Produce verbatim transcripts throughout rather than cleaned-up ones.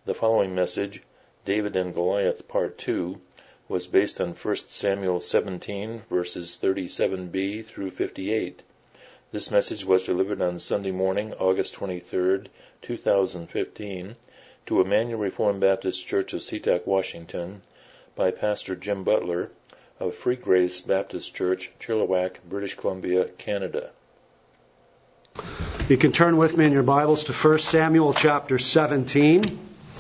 The following message, David and Goliath Part two, was based on First Samuel seventeen, verses thirty-seven b through fifty-eight. This message was delivered on Sunday morning, August twenty-third, two thousand fifteen, to Emmanuel Reformed Baptist Church of SeaTac, Washington, by Pastor Jim Butler of Free Grace Baptist Church, Chilliwack, British Columbia, Canada. You can turn with me in your Bibles to First Samuel chapter seventeen.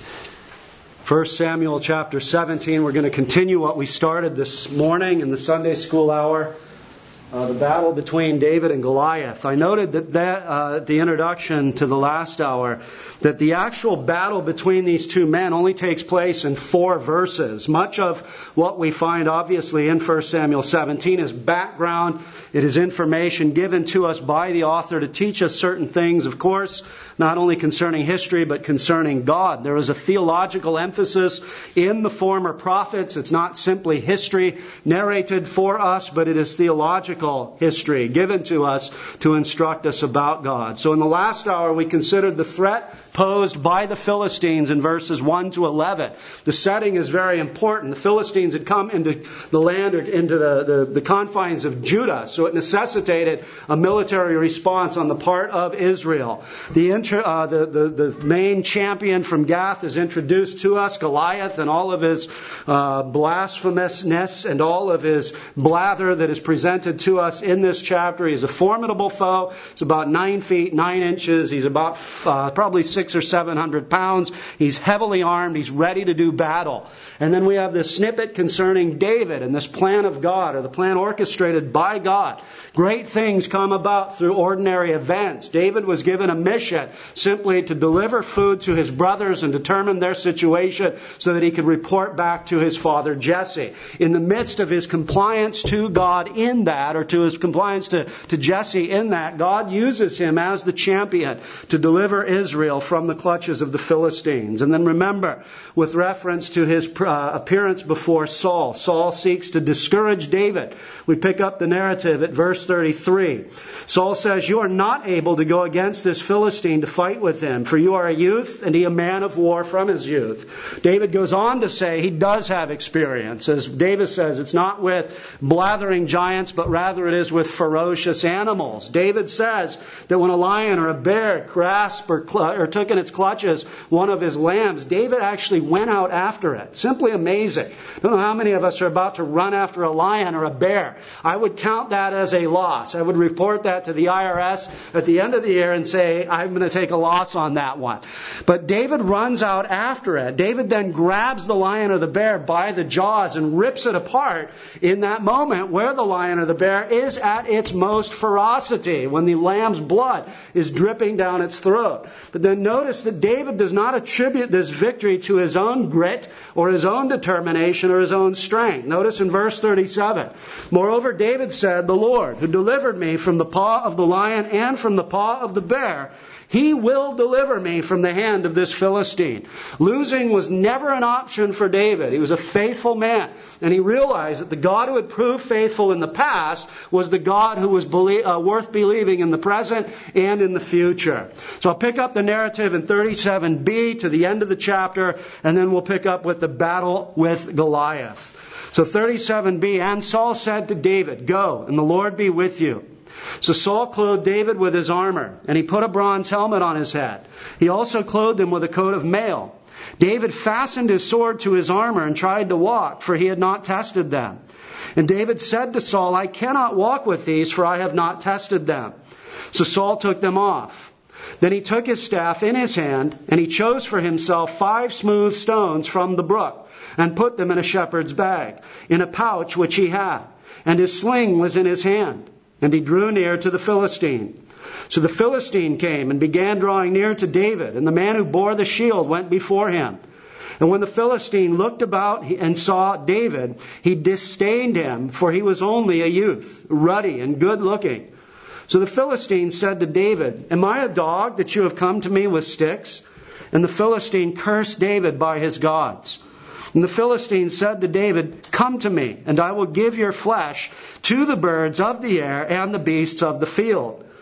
First Samuel chapter seventeen. We're going to continue what we started this morning in the Sunday school hour, uh, the battle between David and Goliath. I noted that, that uh, at the introduction to the last hour that the actual battle between these two men only takes place in four verses. Much of what we find obviously in First Samuel seventeen is background. It is information given to us by the author to teach us certain things, of course, not only concerning history, but concerning God. There is a theological emphasis in the former prophets. It's not simply history narrated for us, but it is theological history given to us to instruct us about God. So in the last hour, we considered the threat posed by the Philistines in verses one to eleven. The setting is very important. The Philistines had come into the land, or into the, the, the confines of Judah, so it necessitated a military response on the part of Israel. The, inter, uh, the, the, the main champion from Gath is introduced to us, Goliath, and all of his uh, blasphemousness and all of his blather that is presented to us in this chapter. He's a formidable foe. He's about nine feet, nine inches. He's about uh, probably six or seven hundred pounds. He's heavily armed. He's ready to do battle. And then we have this snippet concerning David and this plan of God, or the plan orchestrated by God. Great things come about through ordinary events. David was given a mission simply to deliver food to his brothers and determine their situation so that he could report back to his father Jesse. In the midst of his compliance to God in that, or to his compliance to, to Jesse in that, God uses him as the champion to deliver Israel from the clutches of the Philistines. And then remember, with reference to his uh, appearance before Saul, Saul seeks to discourage David. We pick up the narrative at verse thirty-three. Saul says, "You are not able to go against this Philistine to fight with him, for you are a youth, and he a man of war from his youth." David goes on to say he does have experience. As David says, it's not with blathering giants, but rather it is with ferocious animals. David says that when a lion or a bear grasped or, cl- or took in its clutches one of his lambs, David actually went out after it. Simply amazing. I don't know how many of us are about to run after a lion or a bear. I would count that as a loss. I would report that to the I R S at the end of the year and say, I'm going to take a loss on that one. But David runs out after it. David then grabs the lion or the bear by the jaws and rips it apart in that moment where the lion or the bear is at its most ferocity, when the lamb's blood is dripping down its throat. But then notice that David does not attribute this victory to his own grit or his own determination or his own strength. Notice in verse thirty-seven, "Moreover, David said, 'The Lord, who delivered me from the paw of the lion and from the paw of the bear, He will deliver me from the hand of this Philistine.'" Losing was never an option for David. He was a faithful man, and he realized that the God who had proved faithful in the past was the God who was belie- uh, worth believing in the present and in the future. So I'll pick up the narrative in thirty-seven b to the end of the chapter, and then we'll pick up with the battle with Goliath. So thirty-seven b, "And Saul said to David, 'Go, and the Lord be with you.' So Saul clothed David with his armor, and he put a bronze helmet on his head. He also clothed him with a coat of mail. David fastened his sword to his armor and tried to walk, for he had not tested them. And David said to Saul, 'I cannot walk with these, for I have not tested them.' So Saul took them off. Then he took his staff in his hand, and he chose for himself five smooth stones from the brook, and put them in a shepherd's bag, in a pouch which he had. And his sling was in his hand. And he drew near to the Philistine. So the Philistine came and began drawing near to David, and the man who bore the shield went before him. And when the Philistine looked about and saw David, he disdained him, for he was only a youth, ruddy and good-looking. So the Philistine said to David, 'Am I a dog that you have come to me with sticks?' And the Philistine cursed David by his gods. And the Philistine said to David, 'Come to me, and I will give your flesh to the birds of the air and the beasts of the field.'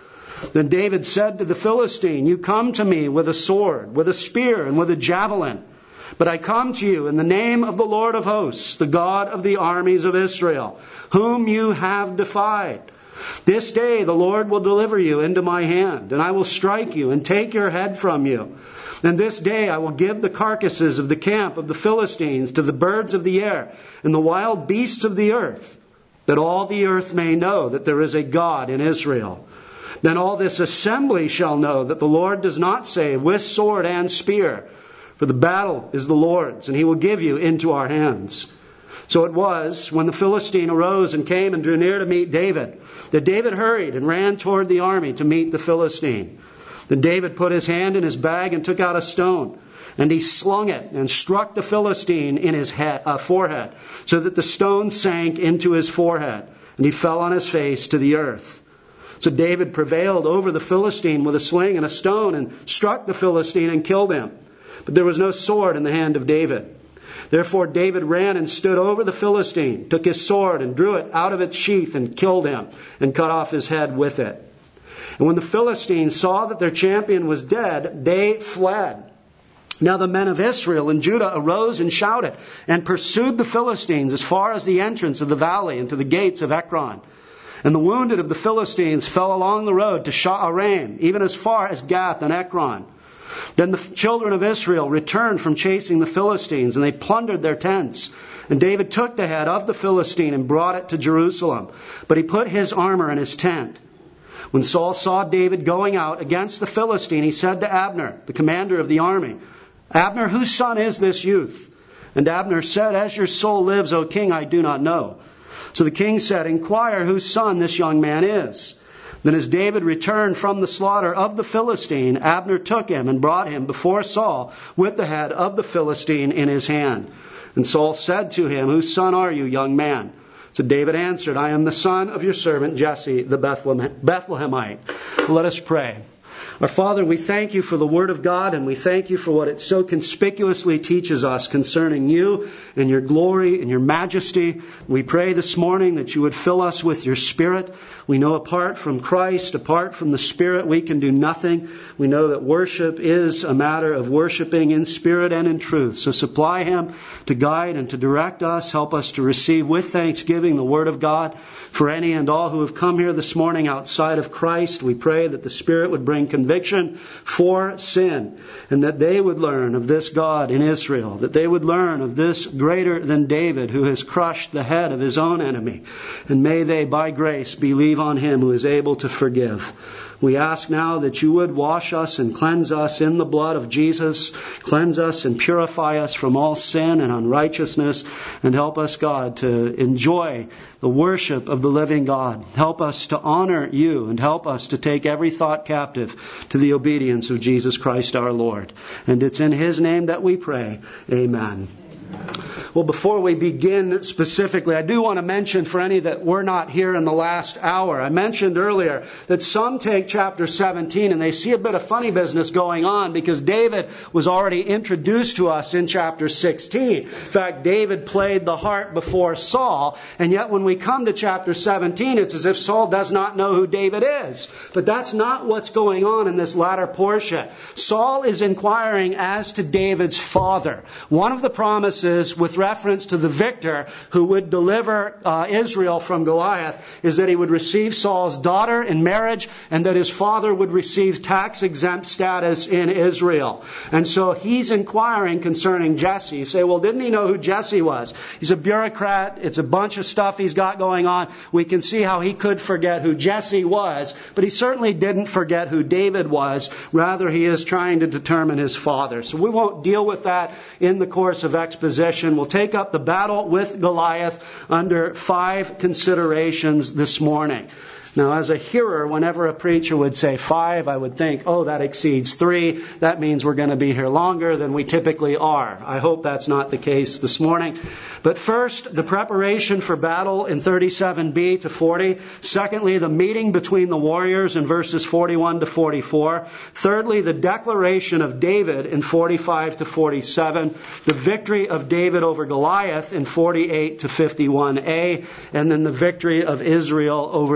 Then David said to the Philistine, "You come to me with a sword, with a spear, and with a javelin. But I come to you in the name of the Lord of hosts, the God of the armies of Israel, whom you have defied. This day the Lord will deliver you into my hand, and I will strike you and take your head from you. And this day I will give the carcasses of the camp of the Philistines to the birds of the air and the wild beasts of the earth, that all the earth may know that there is a God in Israel. Then all this assembly shall know that the Lord does not save with sword and spear, for the battle is the Lord's, and he will give you into our hands." So it was, when the Philistine arose and came and drew near to meet David, that David hurried and ran toward the army to meet the Philistine. Then David put his hand in his bag and took out a stone, and he slung it and struck the Philistine in his head, uh, forehead, so that the stone sank into his forehead, and he fell on his face to the earth. So David prevailed over the Philistine with a sling and a stone, and struck the Philistine and killed him. But there was no sword in the hand of David. Therefore David ran and stood over the Philistine, took his sword and drew it out of its sheath and killed him, and cut off his head with it. And when the Philistines saw that their champion was dead, they fled. Now the men of Israel and Judah arose and shouted, and pursued the Philistines as far as the entrance of the valley and to the gates of Ekron. And the wounded of the Philistines fell along the road to Sha'araim, even as far as Gath and Ekron. Then the children of Israel returned from chasing the Philistines, and they plundered their tents. And David took the head of the Philistine and brought it to Jerusalem. But he put his armor in his tent. When Saul saw David going out against the Philistine, he said to Abner, the commander of the army, "Abner, whose son is this youth?" And Abner said, "As your soul lives, O king, I do not know." So the king said, "Inquire whose son this young man is." Then as David returned from the slaughter of the Philistine, Abner took him and brought him before Saul with the head of the Philistine in his hand. And Saul said to him, "Whose son are you, young man?" So David answered, "I am the son of your servant Jesse the Bethlehemite." Let us pray. Our Father, we thank you for the Word of God, and we thank you for what it so conspicuously teaches us concerning you and your glory and your majesty. We pray this morning that you would fill us with your Spirit. We know apart from Christ, apart from the Spirit, we can do nothing. We know that worship is a matter of worshiping in spirit and in truth. So supply him to guide and to direct us. Help us to receive with thanksgiving the Word of God. For any and all who have come here this morning outside of Christ, we pray that the Spirit would bring conviction for sin, and that they would learn of this God in Israel, that they would learn of this greater than David who has crushed the head of his own enemy. And may they, by grace, believe on him who is able to forgive. We ask now that you would wash us and cleanse us in the blood of Jesus. Cleanse us and purify us from all sin and unrighteousness. And help us, God, to enjoy the worship of the living God. Help us to honor you, and help us to take every thought captive to the obedience of Jesus Christ our Lord. And it's in his name that we pray. Amen. Well, before we begin specifically, I do want to mention for any that were not here in the last hour, I mentioned earlier that some take chapter seventeen and they see a bit of funny business going on because David was already introduced to us in chapter sixteen. In fact, David played the harp before Saul, and yet when we come to chapter seventeen, it's as if Saul does not know who David is. But that's not what's going on in this latter portion. Saul is inquiring as to David's father. One of the promises with reference to the victor who would deliver uh, Israel from Goliath is that he would receive Saul's daughter in marriage, and that his father would receive tax-exempt status in Israel. And so he's inquiring concerning Jesse. You say, well, didn't he know who Jesse was? He's a bureaucrat. It's a bunch of stuff he's got going on. We can see how he could forget who Jesse was, but he certainly didn't forget who David was. Rather, he is trying to determine his father. So we won't deal with that in the course of exposition. We'll take up the battle with Goliath under five considerations this morning. Now, as a hearer, whenever a preacher would say five, I would think, oh, that exceeds three. That means we're going to be here longer than we typically are. I hope that's not the case this morning. But first, the preparation for battle in thirty-seven b to forty. Secondly, the meeting between the warriors in verses forty-one to forty-four. Thirdly, the declaration of David in forty-five to forty-seven. The victory of David over Goliath in forty-eight to fifty-one a. And then the victory of Israel over the Philistines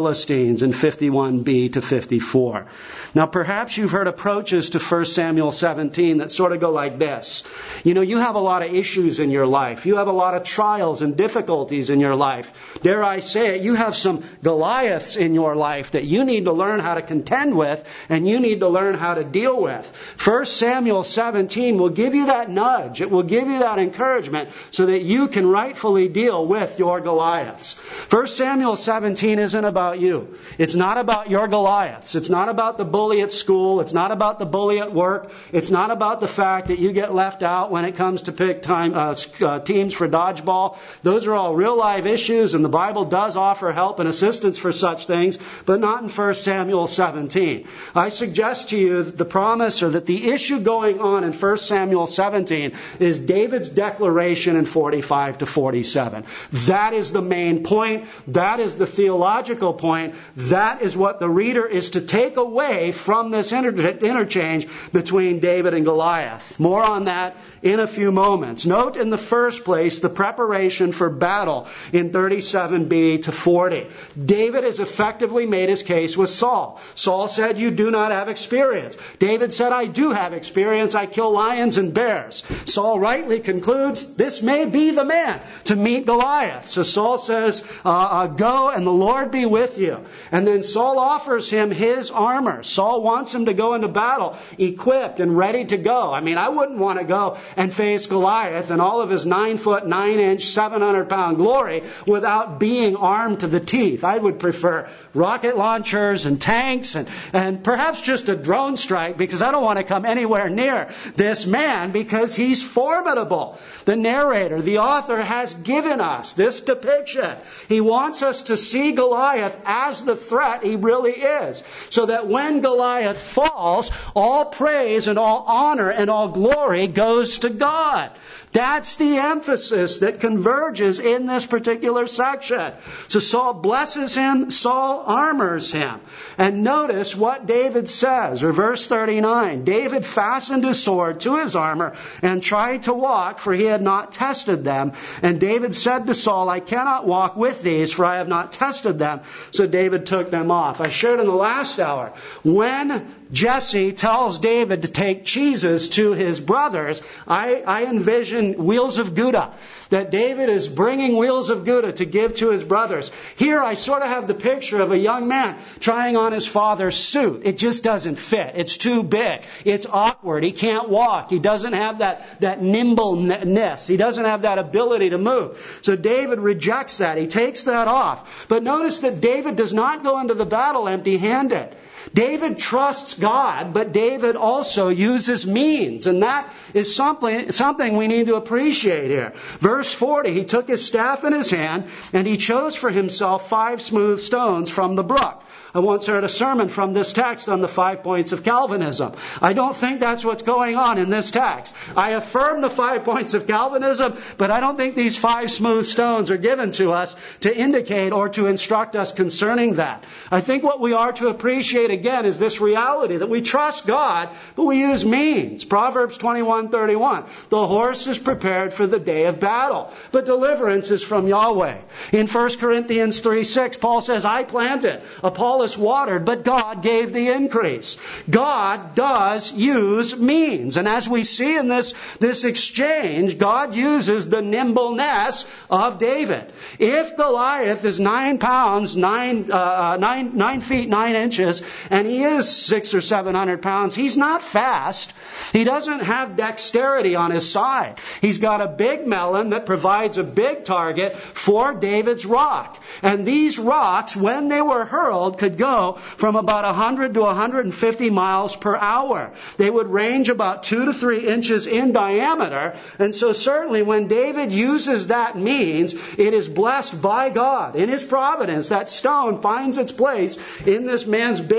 Philistines in fifty-one b to fifty-four. Now, perhaps you've heard approaches to First Samuel seventeen that sort of go like this. You know, you have a lot of issues in your life. You have a lot of trials and difficulties in your life. Dare I say it, you have some Goliaths in your life that you need to learn how to contend with, and you need to learn how to deal with. First Samuel seventeen will give you that nudge. It will give you that encouragement so that you can rightfully deal with your Goliaths. First Samuel seventeen isn't about you. It's not about your Goliaths. It's not about the bully at school. It's not about the bully at work. It's not about the fact that you get left out when it comes to pick time, uh, uh, teams for dodgeball. Those are all real live issues, and the Bible does offer help and assistance for such things, but not in First Samuel seventeen. I suggest to you that the promise or that the issue going on in First Samuel seventeen is David's declaration in forty-five to forty-seven. That is the main point. That is the theological point. That is what the reader is to take away from this inter- interchange between David and Goliath. More on that in a few moments. Note in the first place the preparation for battle in thirty-seven b to forty. David has effectively made his case with Saul. Saul said, "You do not have experience." David said, "I do have experience. I kill lions and bears." Saul rightly concludes, this may be the man to meet Goliath. So Saul says, uh, uh, go and the Lord be with you. And then Saul offers him his armor. Saul wants him to go into battle equipped and ready to go. I mean, I wouldn't want to go and face Goliath and all of his nine foot, nine inch, seven hundred pound glory without being armed to the teeth. I would prefer rocket launchers and tanks and, and perhaps just a drone strike, because I don't want to come anywhere near this man because he's formidable. The narrator, the author, has given us this depiction. He wants us to see Goliath as the threat he really is, so that when Goliath falls, all praise and all honor and all glory goes to God. That's the emphasis that converges in this particular section. So Saul blesses him, Saul armors him. And notice what David says, or verse thirty-nine. David fastened his sword to his armor and tried to walk, for he had not tested them. And David said to Saul, "I cannot walk with these, for I have not tested them." So David took them off. I shared in the last hour, when Jesse tells David to take cheeses to his brothers, I, I envision wheels of Gouda, that David is bringing wheels of Gouda to give to his brothers. Here I sort of have the picture of a young man trying on his father's suit. It just doesn't fit. It's too big. It's awkward. He can't walk. He doesn't have that, that nimbleness. He doesn't have that ability to move. So David rejects that. He takes that off. But notice that David does not go into the battle empty-handed. David trusts God, but David also uses means. And that is something, something we need to appreciate here. Verse forty, he took his staff in his hand, and he chose for himself five smooth stones from the brook. I once heard a sermon from this text on the five points of Calvinism. I don't think that's what's going on in this text. I affirm the five points of Calvinism, but I don't think these five smooth stones are given to us to indicate or to instruct us concerning that. I think what we are to appreciate again is this reality that we trust God, but we use means. Proverbs twenty-one thirty-one. The horse is prepared for the day of battle, but deliverance is from Yahweh. In First Corinthians three six, Paul says, "I planted, Apollos watered, but God gave the increase." God does use means. And as we see in this, this exchange, God uses the nimbleness of David. If Goliath is nine pounds, nine, uh, nine, nine feet, nine inches, and he is six or seven hundred pounds, he's not fast. He doesn't have dexterity on his side. He's got a big melon that provides a big target for David's rock. And these rocks, when they were hurled, could go from about one hundred to one hundred fifty miles per hour. They would range about two to three inches in diameter. And so certainly when David uses that means, it is blessed by God. In His providence, that stone finds its place in this man's big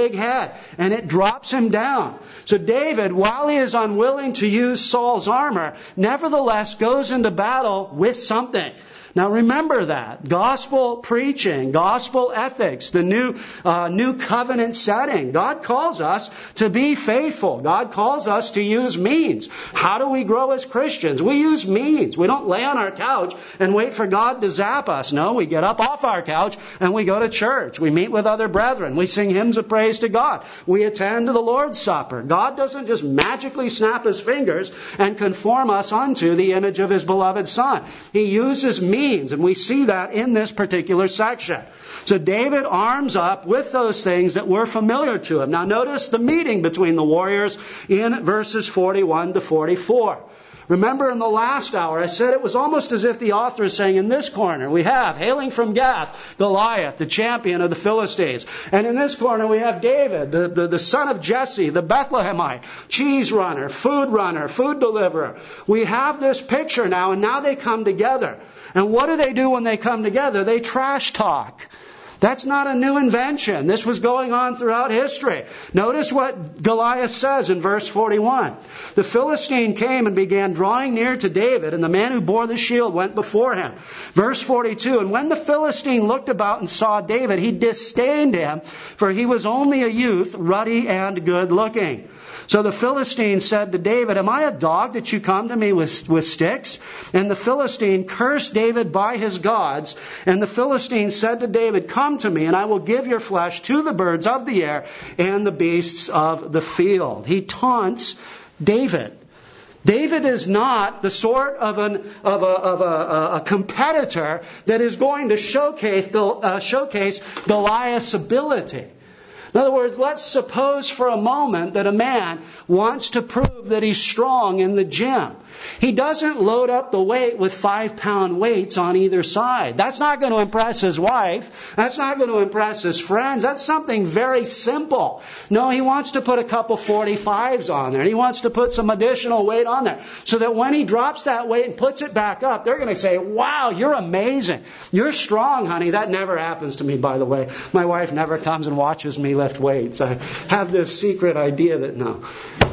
big head, and it drops him down. So David, while he is unwilling to use Saul's armor, nevertheless goes into battle with something. Now remember that. Gospel preaching, gospel ethics, the new uh, new covenant setting. God calls us to be faithful. God calls us to use means. How do we grow as Christians? We use means. We don't lay on our couch and wait for God to zap us. No, we get up off our couch and we go to church. We meet with other brethren. We sing hymns of praise to God. We attend to the Lord's Supper. God doesn't just magically snap his fingers and conform us unto the image of his beloved Son. He uses means. And we see that in this particular section. So David arms up with those things that were familiar to him. Now notice the meeting between the warriors in verses forty-one to forty-four. Remember in the last hour, I said it was almost as if the author is saying, in this corner we have, hailing from Gath, Goliath, the champion of the Philistines. And in this corner we have David, the, the, the son of Jesse, the Bethlehemite, cheese runner, food runner, food deliverer. We have this picture now, and now they come together. And what do they do when they come together? They trash talk. That's not a new invention. This was going on throughout history. Notice what Goliath says in verse forty-one. The Philistine came and began drawing near to David, and the man who bore the shield went before him. Verse forty-two, and when the Philistine looked about and saw David, he disdained him, for he was only a youth, ruddy and good looking. So the Philistine said to David, am I a dog that you come to me with, with sticks? And the Philistine cursed David by his gods. And the Philistine said to David, come to me, and I will give your flesh to the birds of the air and the beasts of the field. He taunts David. David is not the sort of an of a of a, a competitor that is going to showcase uh, showcase Goliath's ability. In other words, let's suppose for a moment that a man wants to prove that he's strong in the gym. He doesn't load up the weight with five-pound weights on either side. That's not going to impress his wife. That's not going to impress his friends. That's something very simple. No, he wants to put a couple forty-fives on there. And he wants to put some additional weight on there. So that when he drops that weight and puts it back up, they're going to say, wow, you're amazing. You're strong, honey. That never happens to me, by the way. My wife never comes and watches me lift weights. I have this secret idea that no.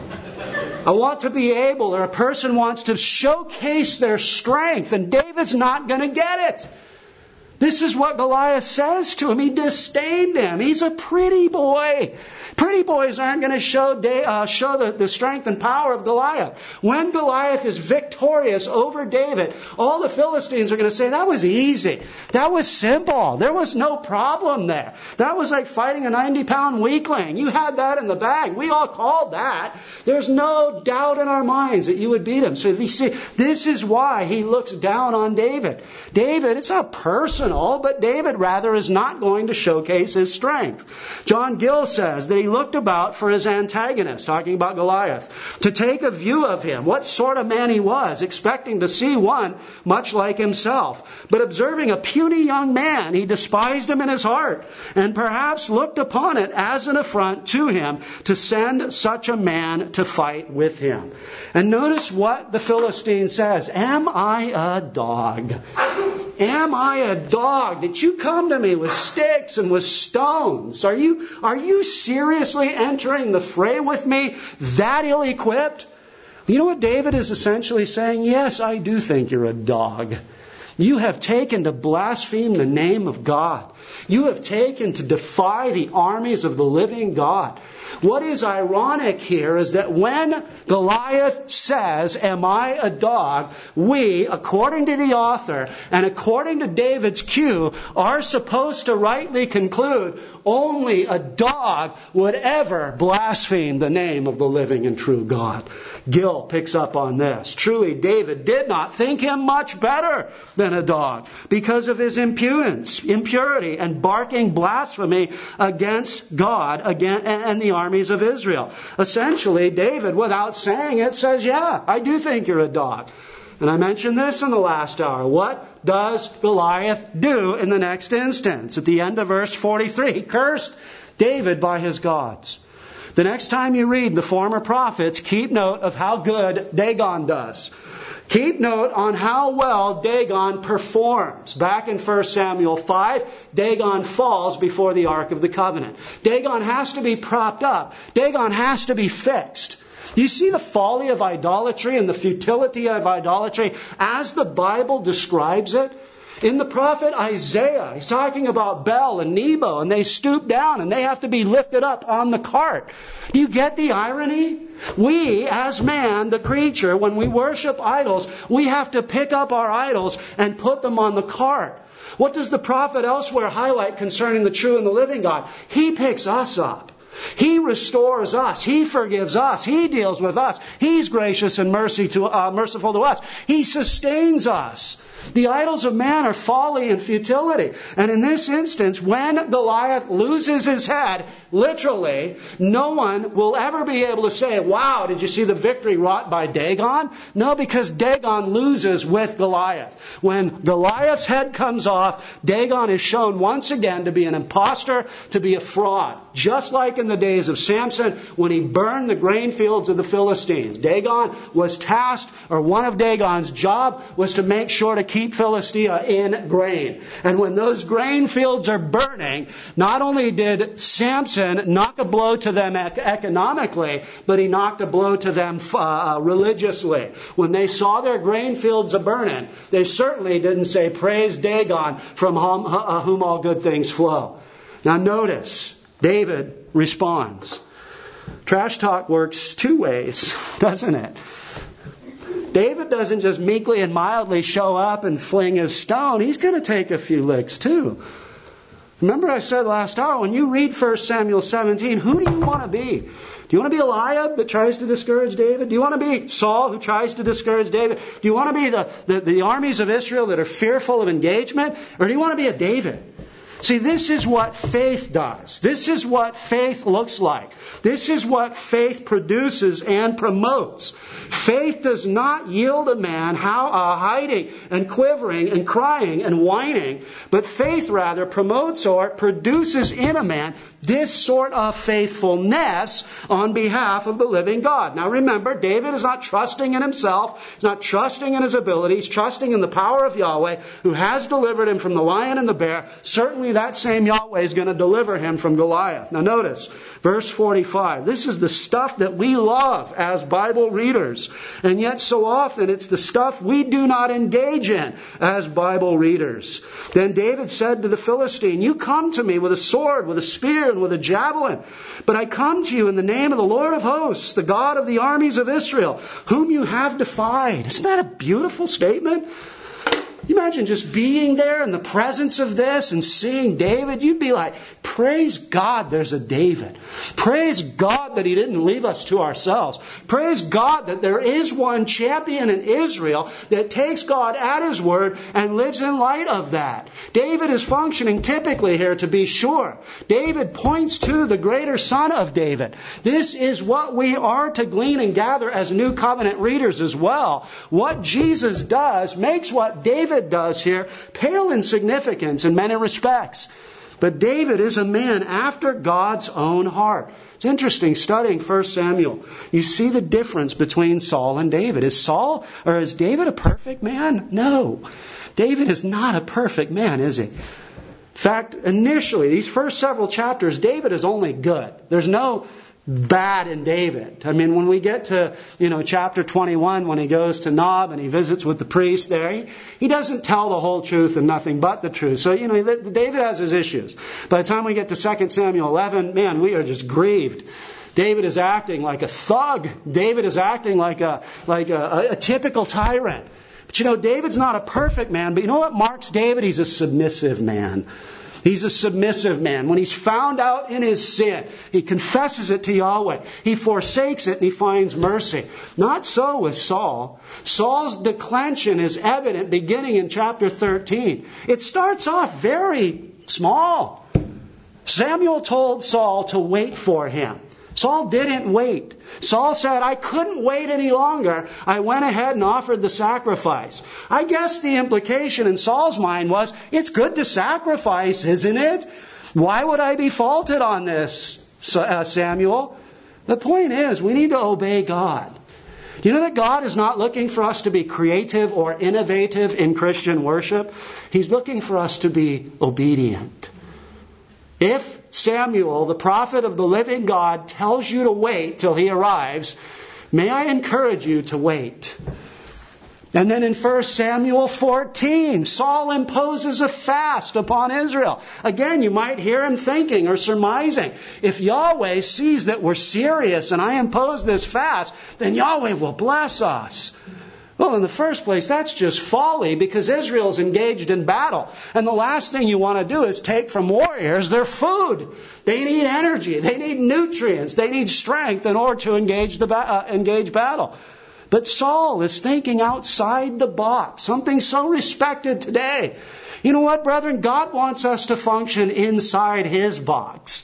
I want to be able, or a person wants to showcase their strength, and David's not going to get it. This is what Goliath says to him. He disdained him. He's a pretty boy. Pretty boys aren't going to show da- uh, show the, the strength and power of Goliath. When Goliath is victorious over David, all the Philistines are going to say, that was easy. That was simple. There was no problem there. That was like fighting a ninety-pound weakling. You had that in the bag. We all called that. There's no doubt in our minds that you would beat him. So you see, this is why he looks down on David. David, it's not personal, but David rather is not going to showcase his strength. John Gill says that he looked about for his antagonist, talking about Goliath, to take a view of him, what sort of man he was, expecting to see one much like himself. But observing a puny young man, he despised him in his heart, and perhaps looked upon it as an affront to him to send such a man to fight with him. And notice what the Philistine says, am I a dog? Am I a dog that you come to me with sticks and with stones? Are you, are you seriously entering the fray with me that ill-equipped? You know what David is essentially saying? Yes, I do think you're a dog. You have taken to blaspheme the name of God. You have taken to defy the armies of the living God. What is ironic here is that when Goliath says, am I a dog? We, according to the author and according to David's cue, are supposed to rightly conclude only a dog would ever blaspheme the name of the living and true God. Gill picks up on this. Truly, David did not think him much better than a dog because of his impudence, impurity, and barking blasphemy against God again, and the armies of Israel. Essentially, David, without saying it, says, yeah, I do think you're a dog. And I mentioned this in the last hour. What does Goliath do in the next instance? At the end of verse forty-three, he cursed David by his gods. The next time you read the former prophets, keep note of how good Dagon does. Keep note on how well Dagon performs. Back in First Samuel five, Dagon falls before the Ark of the Covenant. Dagon has to be propped up. Dagon has to be fixed. Do you see the folly of idolatry and the futility of idolatry as the Bible describes it? In the prophet Isaiah, he's talking about Bel and Nebo, and they stoop down and they have to be lifted up on the cart. Do you get the irony? We, as man, the creature, when we worship idols, we have to pick up our idols and put them on the cart. What does the prophet elsewhere highlight concerning the true and the living God? He picks us up. He restores us. He forgives us. He deals with us. He's gracious and mercy to, uh, merciful to us. He sustains us. The idols of man are folly and futility. And in this instance, when Goliath loses his head, literally, no one will ever be able to say, wow, did you see the victory wrought by Dagon? No, because Dagon loses with Goliath. When Goliath's head comes off, Dagon is shown once again to be an imposter, to be a fraud. Just like in the days of Samson, when he burned the grain fields of the Philistines. Dagon was tasked, or one of Dagon's job was to make sure to keep Philistia in grain. And when those grain fields are burning, not only did Samson knock a blow to them ec- economically, but he knocked a blow to them uh, religiously. When they saw their grain fields a burning, they certainly didn't say, praise Dagon, from whom, uh, whom all good things flow. Now notice, David responds. Trash talk works two ways, doesn't it? David doesn't just meekly and mildly show up and fling his stone. He's going to take a few licks too. Remember I said last hour, when you read First Samuel seventeen, who do you want to be? Do you want to be Eliab that tries to discourage David? Do you want to be Saul who tries to discourage David? Do you want to be the, the, the armies of Israel that are fearful of engagement? Or do you want to be a David? See, this is what faith does. This is what faith looks like. This is what faith produces and promotes. Faith does not yield a man how, uh, hiding and quivering and crying and whining, but faith rather promotes or produces in a man this sort of faithfulness on behalf of the living God. Now remember, David is not trusting in himself. He's not trusting in his abilities. He's trusting in the power of Yahweh, who has delivered him from the lion and the bear. Certainly that same Yahweh is going to deliver him from Goliath. Now notice, verse forty-five. This is the stuff that we love as Bible readers. And yet so often it's the stuff we do not engage in as Bible readers. Then David said to the Philistine, you come to me with a sword, with a spear, and with a javelin. But I come to you in the name of the Lord of hosts, the God of the armies of Israel, whom you have defied. Isn't that a beautiful statement? You imagine just being there in the presence of this and seeing David. You'd be like, praise God there's a David. Praise God that he didn't leave us to ourselves. Praise God that there is one champion in Israel that takes God at his word and lives in light of that. David is functioning typically here, to be sure. David points to the greater son of David. This is what we are to glean and gather as New Covenant readers as well. What Jesus does makes what David does here pale in significance in many respects. But David is a man after God's own heart. It's interesting studying First Samuel. You see the difference between Saul and David. Is Saul or is David a perfect man? No. David is not a perfect man, is he? In fact, initially, these first several chapters, David is only good. There's no bad in David. I mean, when we get to, you know, chapter twenty-one, when he goes to Nob and he visits with the priest there, he, he doesn't tell the whole truth and nothing but the truth. So, you know, David has his issues. By the time we get to Second Samuel eleven, man, we are just grieved. David is acting like a thug. David is acting like a, like a, a typical tyrant. But you know, David's not a perfect man, but you know what marks David? He's a submissive man. He's a submissive man. When he's found out in his sin, he confesses it to Yahweh. He forsakes it and he finds mercy. Not so with Saul. Saul's declension is evident beginning in chapter thirteen. It starts off very small. Samuel told Saul to wait for him. Saul didn't wait. Saul said, I couldn't wait any longer. I went ahead and offered the sacrifice. I guess the implication in Saul's mind was, it's good to sacrifice, isn't it? Why would I be faulted on this, Samuel? The point is, we need to obey God. Do you know that God is not looking for us to be creative or innovative in Christian worship? He's looking for us to be obedient. If Samuel, the prophet of the living God, tells you to wait till he arrives, may I encourage you to wait. And then in First Samuel fourteen, Saul imposes a fast upon Israel. Again, you might hear him thinking or surmising, if Yahweh sees that we're serious and I impose this fast, then Yahweh will bless us. Well, in the first place, that's just folly because Israel's engaged in battle. And the last thing you want to do is take from warriors their food. They need energy. They need nutrients. They need strength in order to engage the ba- uh, engage battle. But Saul is thinking outside the box, something so respected today. You know what, brethren? God wants us to function inside His box.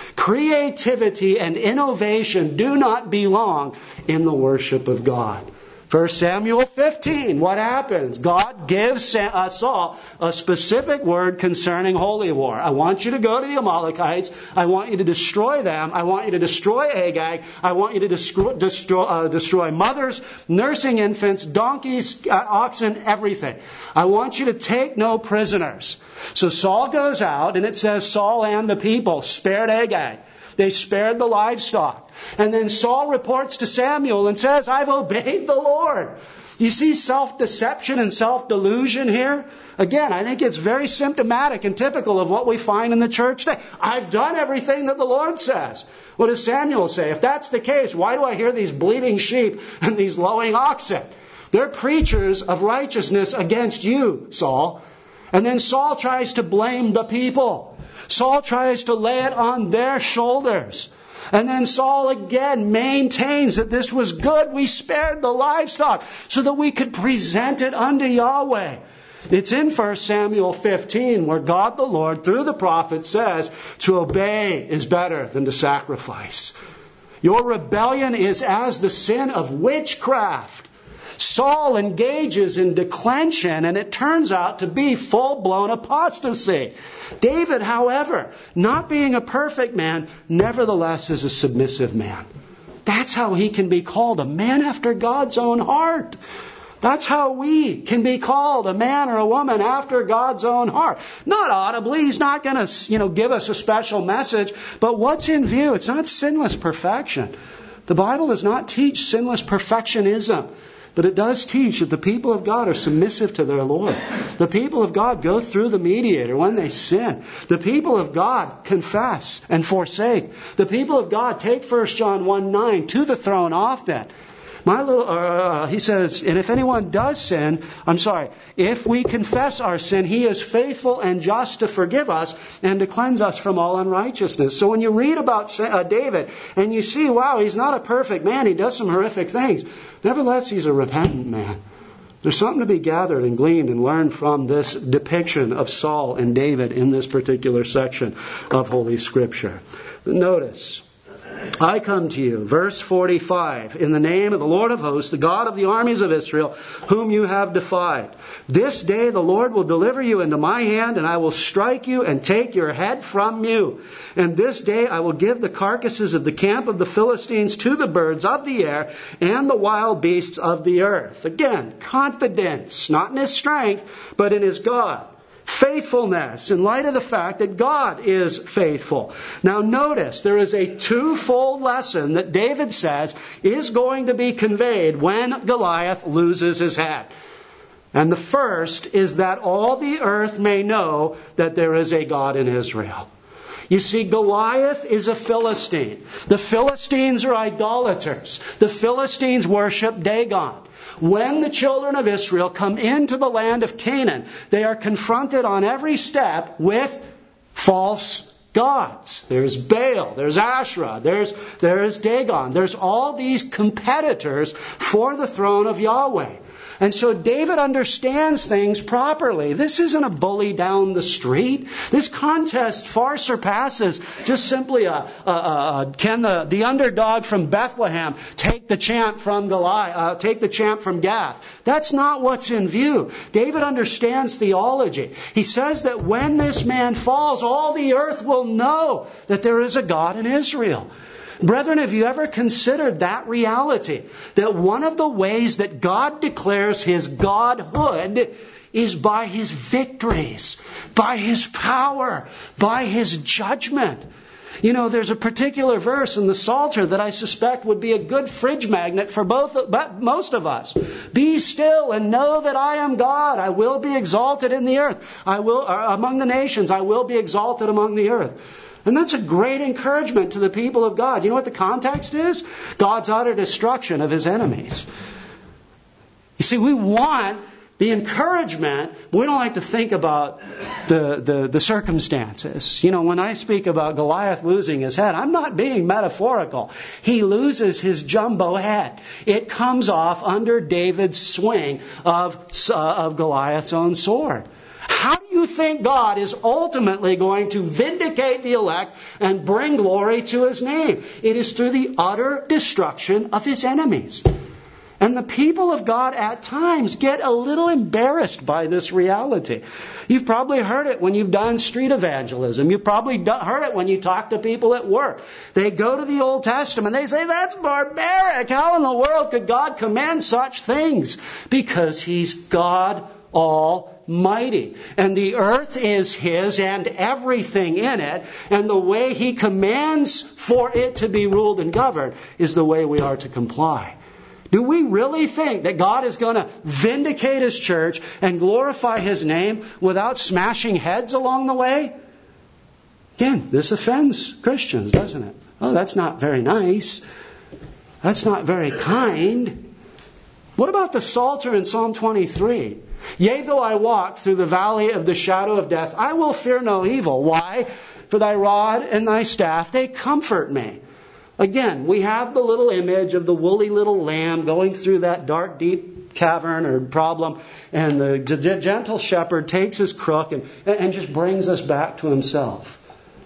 Creativity and innovation do not belong in the worship of God. First Samuel fifteen, what happens? God gives Saul a specific word concerning holy war. I want you to go to the Amalekites. I want you to destroy them. I want you to destroy Agag. I want you to destroy, destroy, uh, destroy mothers, nursing infants, donkeys, uh, oxen, everything. I want you to take no prisoners. So Saul goes out, and it says Saul and the people spared Agag. They spared the livestock. And then Saul reports to Samuel and says, I've obeyed the Lord. You see self-deception and self-delusion here? Again, I think it's very symptomatic and typical of what we find in the church today. I've done everything that the Lord says. What does Samuel say? If that's the case, why do I hear these bleating sheep and these lowing oxen? They're preachers of righteousness against you, Saul. And then Saul tries to blame the people. Saul tries to lay it on their shoulders. And then Saul again maintains that this was good. We spared the livestock so that we could present it unto Yahweh. It's in First Samuel fifteen where God the Lord, through the prophet, says to obey is better than to sacrifice. Your rebellion is as the sin of witchcraft. Saul engages in declension, and it turns out to be full-blown apostasy. David, however, not being a perfect man, nevertheless is a submissive man. That's how he can be called a man after God's own heart. That's how we can be called a man or a woman after God's own heart. Not audibly. He's not going to, you know, give us a special message. But what's in view? It's not sinless perfection. The Bible does not teach sinless perfectionism. But it does teach that the people of God are submissive to their Lord. The people of God go through the mediator when they sin. The people of God confess and forsake. The people of God take First John one nine to the throne often. My little, uh, he says, and if anyone does sin, I'm sorry, if we confess our sin, He is faithful and just to forgive us and to cleanse us from all unrighteousness. So when you read about uh, David and you see, wow, he's not a perfect man, he does some horrific things. Nevertheless, he's a repentant man. There's something to be gathered and gleaned and learned from this depiction of Saul and David in this particular section of Holy Scripture. Notice, I come to you, verse forty-five, in the name of the Lord of hosts, the God of the armies of Israel, whom you have defied. This day the Lord will deliver you into my hand, and I will strike you and take your head from you. And this day I will give the carcasses of the camp of the Philistines to the birds of the air and the wild beasts of the earth. Again, confidence, not in his strength, but in his God. Faithfulness in light of the fact that God is faithful. Now notice, there is a twofold lesson that David says is going to be conveyed when Goliath loses his head. And the first is that all the earth may know that there is a God in Israel. You see, Goliath is a Philistine. The Philistines are idolaters. The Philistines worship Dagon. When the children of Israel come into the land of Canaan, they are confronted on every step with false gods. There's Baal, there's Asherah, there's, there's Dagon. There's all these competitors for the throne of Yahweh. And so David understands things properly. This isn't a bully down the street. This contest far surpasses just simply a, a, a can the, the underdog from Bethlehem take the champ from Goliath, uh, take the champ from Gath. That's not what's in view. David understands theology. He says that when this man falls, all the earth will know that there is a God in Israel. Brethren, have you ever considered that reality? That one of the ways that God declares His Godhood is by His victories, by His power, by His judgment. You know, there's a particular verse in the Psalter that I suspect would be a good fridge magnet for both, but most of us. Be still and know that I am God. I will be exalted in the earth. I will, uh, among the nations, I will be exalted among the earth. And that's a great encouragement to the people of God. You know what the context is? God's utter destruction of His enemies. You see, we want the encouragement, but we don't like to think about the, the, the circumstances. You know, when I speak about Goliath losing his head, I'm not being metaphorical. He loses his jumbo head. It comes off under David's swing of, uh, of Goliath's own sword. How do you think God is ultimately going to vindicate the elect and bring glory to His name? It is through the utter destruction of His enemies. And the people of God at times get a little embarrassed by this reality. You've probably heard it when you've done street evangelism. You've probably heard it when you talk to people at work. They go to the Old Testament. They say, that's barbaric. How in the world could God command such things? Because He's God Almighty. And the earth is His and everything in it. And the way He commands for it to be ruled and governed is the way we are to comply. Do we really think that God is going to vindicate His church and glorify His name without smashing heads along the way? Again, this offends Christians, doesn't it? Oh, that's not very nice. That's not very kind. What about the Psalter in Psalm twenty-three? Yea, though I walk through the valley of the shadow of death, I will fear no evil. Why? For Thy rod and Thy staff, they comfort me. Again, we have the little image of the woolly little lamb going through that dark, deep cavern or problem, and the gentle shepherd takes his crook and, and just brings us back to Himself.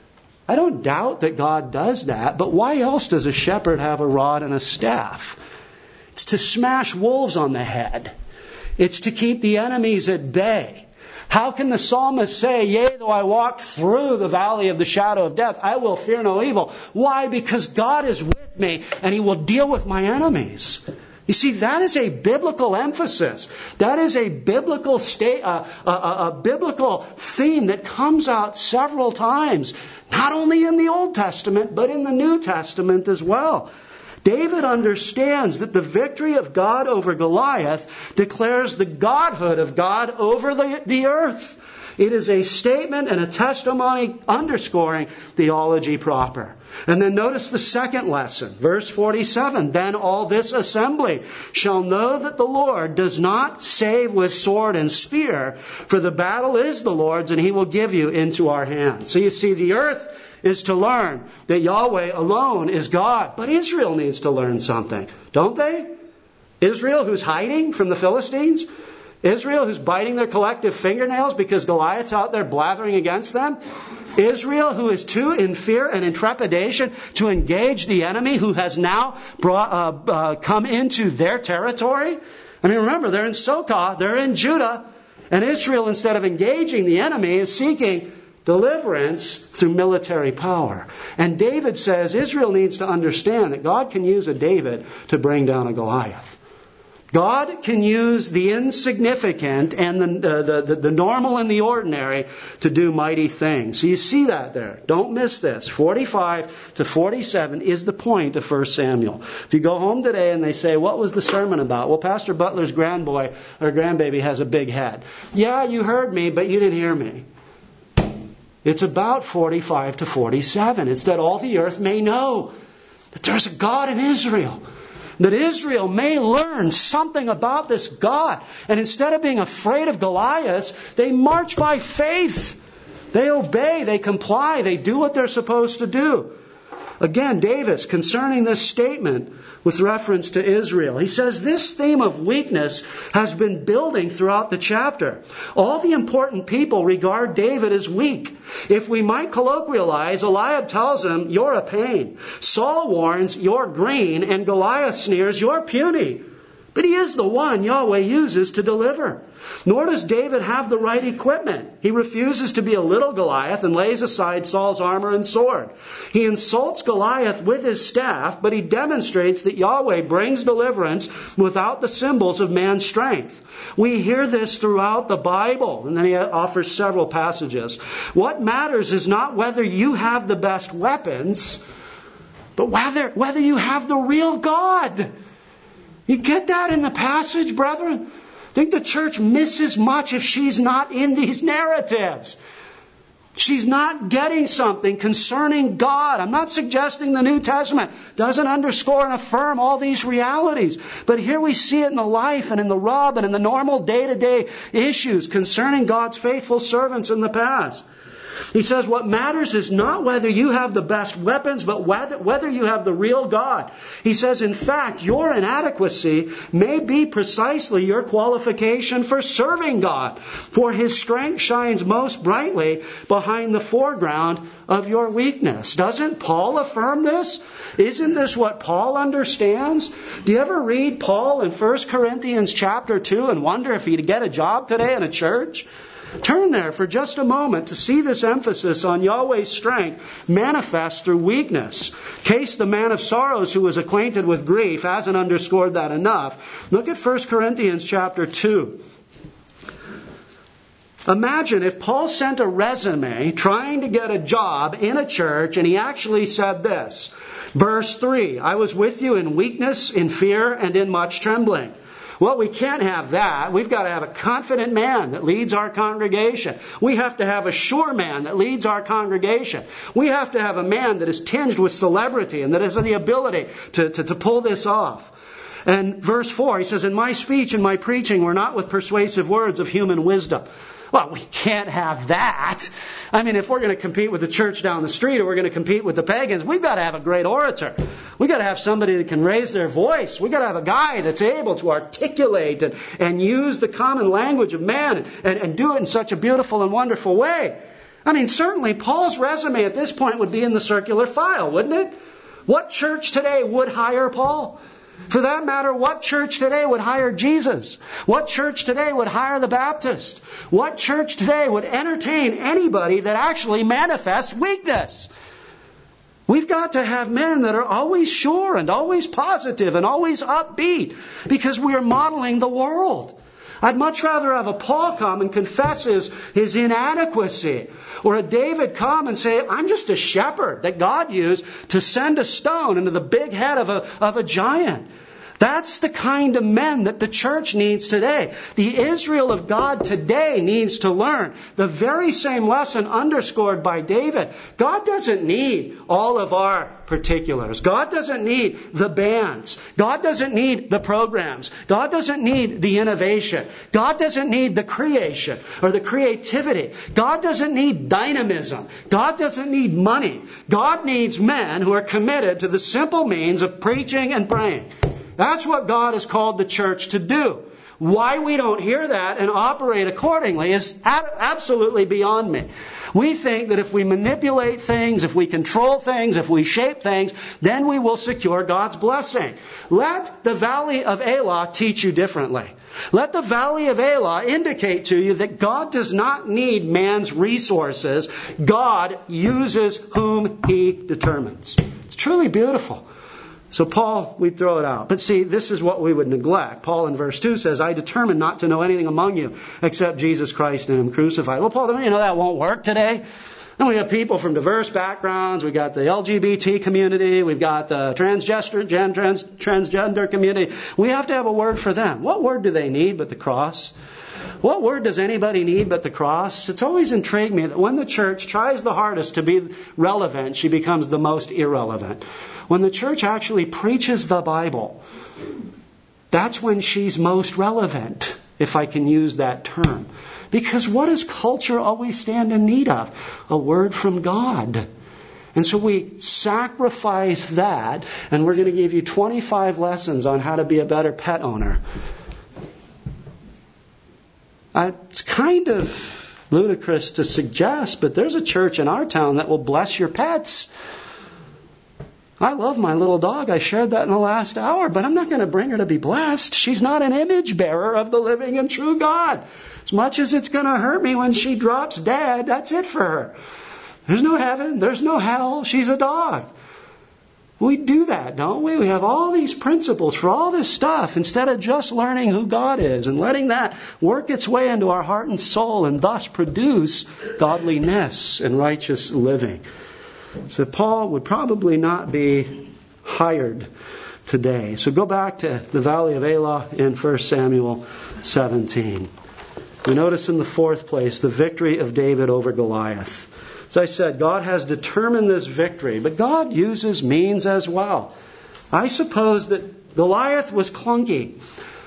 I don't doubt that God does that, but why else does a shepherd have a rod and a staff? It's to smash wolves on the head. It's to keep the enemies at bay. How can the psalmist say, yea, though I walk through the valley of the shadow of death, I will fear no evil? Why? Because God is with me and He will deal with my enemies. You see, that is a biblical emphasis. That is a biblical state, uh, a, a, a biblical theme that comes out several times, not only in the Old Testament, but in the New Testament as well. David understands that the victory of God over Goliath declares the godhood of God over the, the earth. It is a statement and a testimony underscoring theology proper. And then notice the second lesson, verse forty-seven. Then all this assembly shall know that the Lord does not save with sword and spear, for the battle is the Lord's, and He will give you into our hands. So you see, the earth is to learn that Yahweh alone is God. But Israel needs to learn something, don't they? Israel, who's hiding from the Philistines? Israel, who's biting their collective fingernails because Goliath's out there blathering against them? Israel, who is too in fear and in trepidation to engage the enemy who has now brought, uh, uh, come into their territory? I mean, remember, they're in Sokah, they're in Judah, and Israel, instead of engaging the enemy, is seeking deliverance through military power. And David says Israel needs to understand that God can use a David to bring down a Goliath. God can use the insignificant and the, uh, the, the, the normal and the ordinary to do mighty things. So you see that there. Don't miss this. forty-five to forty-seven is the point of First Samuel. If you go home today and they say, what was the sermon about? Well, Pastor Butler's grandboy or grandbaby has a big head. Yeah, you heard me, but you didn't hear me. It's about forty-five to forty-seven. It's that all the earth may know that there's a God in Israel. That Israel may learn something about this God. And instead of being afraid of Goliath, they march by faith. They obey, they comply, they do what they're supposed to do. Again, Davis, concerning this statement with reference to Israel, he says this theme of weakness has been building throughout the chapter. All the important people regard David as weak. If we might colloquialize, Eliab tells him, you're a pain. Saul warns, you're green, and Goliath sneers, you're puny. But he is the one Yahweh uses to deliver. Nor does David have the right equipment. He refuses to be a little Goliath and lays aside Saul's armor and sword. He insults Goliath with his staff, but he demonstrates that Yahweh brings deliverance without the symbols of man's strength. We hear this throughout the Bible, and then he offers several passages. What matters is not whether you have the best weapons, but whether, whether you have the real God. You get that in the passage, brethren? I think the church misses much if she's not in these narratives. She's not getting something concerning God. I'm not suggesting the New Testament doesn't underscore and affirm all these realities. But here we see it in the life and in the rub and in the normal day-to-day issues concerning God's faithful servants in the past. He says, what matters is not whether you have the best weapons, but whether, whether you have the real God. He says, in fact, your inadequacy may be precisely your qualification for serving God. For His strength shines most brightly behind the foreground of your weakness. Doesn't Paul affirm this? Isn't this what Paul understands? Do you ever read Paul in First Corinthians chapter two and wonder if he'd get a job today in a church? Turn there for just a moment to see this emphasis on Yahweh's strength manifest through weakness. Case the man of sorrows who was acquainted with grief hasn't underscored that enough. Look at First Corinthians chapter two. Imagine if Paul sent a resume trying to get a job in a church and he actually said this. Verse three, I was with you in weakness, in fear, and in much trembling. Well, we can't have that. We've got to have a confident man that leads our congregation. We have to have a sure man that leads our congregation. We have to have a man that is tinged with celebrity and that has the ability to, to, to pull this off. And verse four, he says, in my speech and my preaching were not with persuasive words of human wisdom. Well, we can't have that. I mean, if we're going to compete with the church down the street or we're going to compete with the pagans, we've got to have a great orator. We've got to have somebody that can raise their voice. We've got to have a guy that's able to articulate and, and use the common language of man and, and, and do it in such a beautiful and wonderful way. I mean, certainly Paul's resume at this point would be in the circular file, wouldn't it? What church today would hire Paul? For that matter, what church today would hire Jesus? What church today would hire the Baptist? What church today would entertain anybody that actually manifests weakness? We've got to have men that are always sure and always positive and always upbeat because we are modeling the world. I'd much rather have a Paul come and confess his, his inadequacy, or a David come and say, I'm just a shepherd that God used to send a stone into the big head of a, of a giant. That's the kind of men that the church needs today. The Israel of God today needs to learn the very same lesson underscored by David. God doesn't need all of our particulars. God doesn't need the bands. God doesn't need the programs. God doesn't need the innovation. God doesn't need the creation or the creativity. God doesn't need dynamism. God doesn't need money. God needs men who are committed to the simple means of preaching and praying. That's what God has called the church to do. Why we don't hear that and operate accordingly is absolutely beyond me. We think that if we manipulate things, if we control things, if we shape things, then we will secure God's blessing. Let the Valley of Elah teach you differently. Let the Valley of Elah indicate to you that God does not need man's resources. God uses whom He determines. It's truly beautiful. So Paul, we throw it out. But see, this is what we would neglect. Paul in verse two says, I determined not to know anything among you except Jesus Christ and Him crucified. Well, Paul, don't you know that won't work today? And we have people from diverse backgrounds. We've got the L G B T community. We've got the transgender, gen, trans, transgender community. We have to have a word for them. What word do they need but the cross? What word does anybody need but the cross? It's always intrigued me that when the church tries the hardest to be relevant, she becomes the most irrelevant. When the church actually preaches the Bible, that's when she's most relevant, if I can use that term. Because what does culture always stand in need of? A word from God. And so we sacrifice that, and we're going to give you twenty-five lessons on how to be a better pet owner. Uh, it's kind of ludicrous to suggest, but there's a church in our town that will bless your pets. I love my little dog. I shared that in the last hour, but I'm not going to bring her to be blessed. She's not an image bearer of the living and true God. As much as it's going to hurt me when she drops dead, that's it for her. There's no heaven. There's no hell. She's a dog. We do that, don't we? We have all these principles for all this stuff instead of just learning who God is and letting that work its way into our heart and soul and thus produce godliness and righteous living. So Paul would probably not be hired today. So go back to the Valley of Elah in First Samuel seventeen. We notice in the fourth place the victory of David over Goliath. As I said, God has determined this victory, but God uses means as well. I suppose that Goliath was clunky.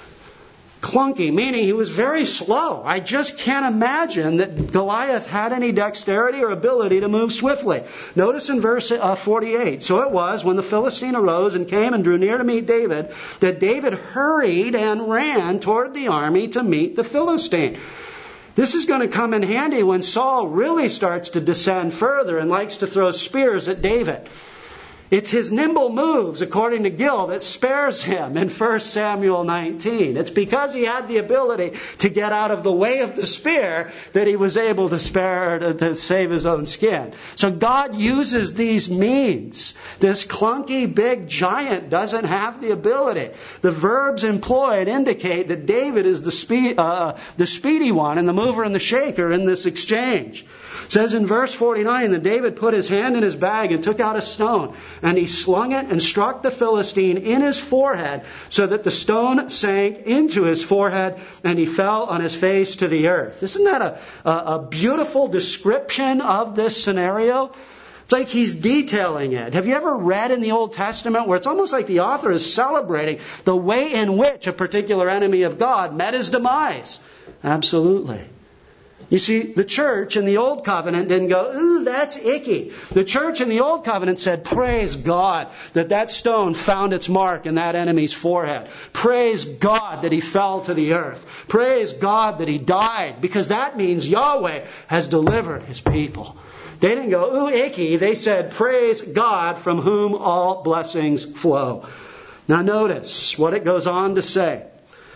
Clunky, meaning he was very slow. I just can't imagine that Goliath had any dexterity or ability to move swiftly. Notice in verse uh, forty-eight, so it was when the Philistine arose and came and drew near to meet David, that David hurried and ran toward the army to meet the Philistine. This is going to come in handy when Saul really starts to descend further and likes to throw spears at David. It's his nimble moves, according to Gill, that spares him in First Samuel nineteen. It's because he had the ability to get out of the way of the spear that he was able to spare, to, to save his own skin. So God uses these means. This clunky big giant doesn't have the ability. The verbs employed indicate that David is the, speed, uh, the speedy one and the mover and the shaker in this exchange. It says in verse forty-nine that David put his hand in his bag and took out a stone, and he slung it and struck the Philistine in his forehead, so that the stone sank into his forehead, and he fell on his face to the earth. Isn't that a, a, a beautiful description of this scenario? It's like he's detailing it. Have you ever read in the Old Testament where it's almost like the author is celebrating the way in which a particular enemy of God met his demise? Absolutely. You see, the church in the Old Covenant didn't go, ooh, that's icky. The church in the Old Covenant said, praise God that that stone found its mark in that enemy's forehead. Praise God that he fell to the earth. Praise God that he died, because that means Yahweh has delivered his people. They didn't go, ooh, icky. They said, praise God from whom all blessings flow. Now notice what it goes on to say.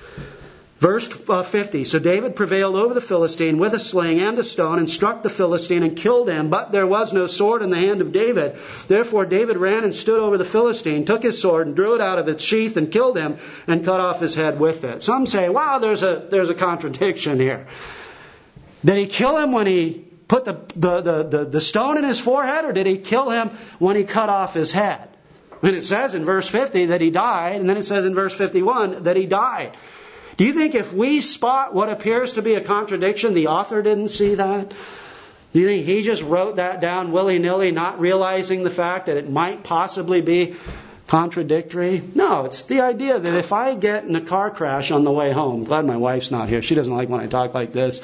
Verse fifty, so David prevailed over the Philistine with a sling and a stone and struck the Philistine and killed him, but there was no sword in the hand of David. Therefore David ran and stood over the Philistine, took his sword and drew it out of its sheath and killed him and cut off his head with it. Some say, wow, there's a there's a contradiction here. Did he kill him when he put the, the, the, the, the stone in his forehead, or did he kill him when he cut off his head? And it says in verse fifty that he died, and then it says in verse fifty-one that he died. Do you think if we spot what appears to be a contradiction, the author didn't see that? Do you think he just wrote that down willy-nilly, not realizing the fact that it might possibly be contradictory? No, it's the idea that if I get in a car crash on the way home, glad my wife's not here, she doesn't like when I talk like this.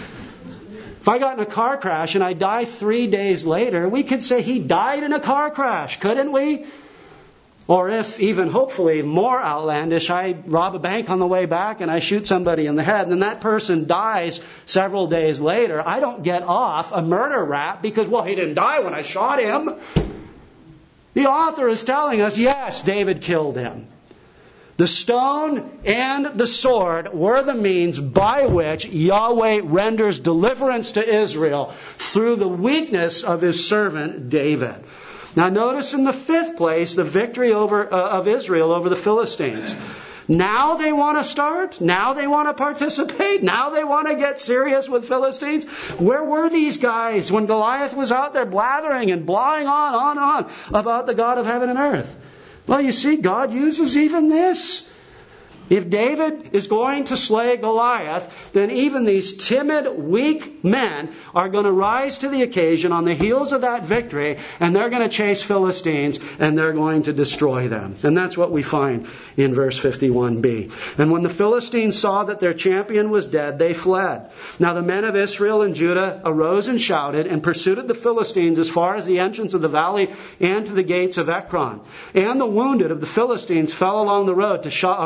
If I got in a car crash and I die three days later, we could say he died in a car crash, couldn't we? Or if, even hopefully more outlandish, I rob a bank on the way back and I shoot somebody in the head, and then that person dies several days later, I don't get off a murder rap because, well, he didn't die when I shot him. The author is telling us, yes, David killed him. The stone and the sword were the means by which Yahweh renders deliverance to Israel through the weakness of his servant David. Now notice in the fifth place the victory over uh, of Israel over the Philistines. Now they want to start? Now they want to participate? Now they want to get serious with Philistines? Where were these guys when Goliath was out there blathering and blawing on, on, on about the God of heaven and earth? Well, you see, God uses even this. If David is going to slay Goliath, then even these timid, weak men are going to rise to the occasion on the heels of that victory, and they're going to chase Philistines, and they're going to destroy them. And that's what we find in verse fifty-one b. And when the Philistines saw that their champion was dead, they fled. Now the men of Israel and Judah arose and shouted, and pursued the Philistines as far as the entrance of the valley and to the gates of Ekron. And the wounded of the Philistines fell along the road to Sha'araim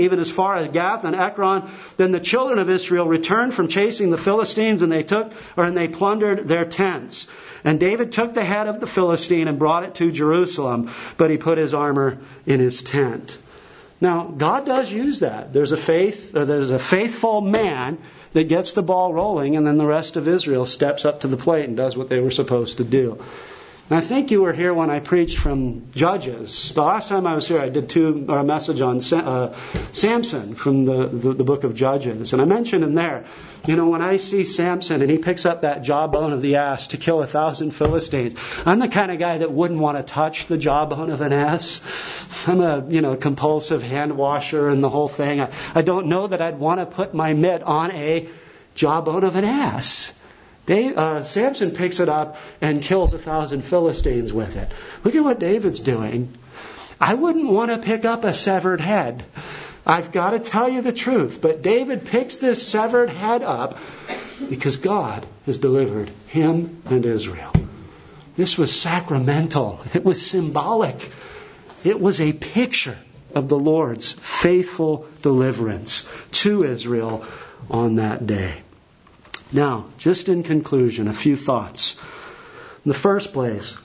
even as far as Gath and Ekron. Then the children of Israel returned from chasing the Philistines, and they took, or and they plundered their tents. And David took the head of the Philistine and brought it to Jerusalem, but he put his armor in his tent. Now, God does use that. There's a faith, or there's a faithful man that gets the ball rolling, and then the rest of Israel steps up to the plate and does what they were supposed to do. And I think you were here when I preached from Judges. The last time I was here, I did two, or a message on uh, Samson from the, the, the book of Judges. And I mentioned in there, you know, when I see Samson and he picks up that jawbone of the ass to kill a thousand Philistines, I'm the kind of guy that wouldn't want to touch the jawbone of an ass. I'm a, you know, compulsive hand washer and the whole thing. I, I don't know that I'd want to put my mitt on a jawbone of an ass. Dave, uh, Samson picks it up and kills a thousand Philistines with it. Look at what David's doing. I wouldn't want to pick up a severed head. I've got to tell you the truth. But David picks this severed head up because God has delivered him and Israel. This was sacramental. It was symbolic. It was a picture of the Lord's faithful deliverance to Israel on that day. Now, just in conclusion, a few thoughts. In the first place,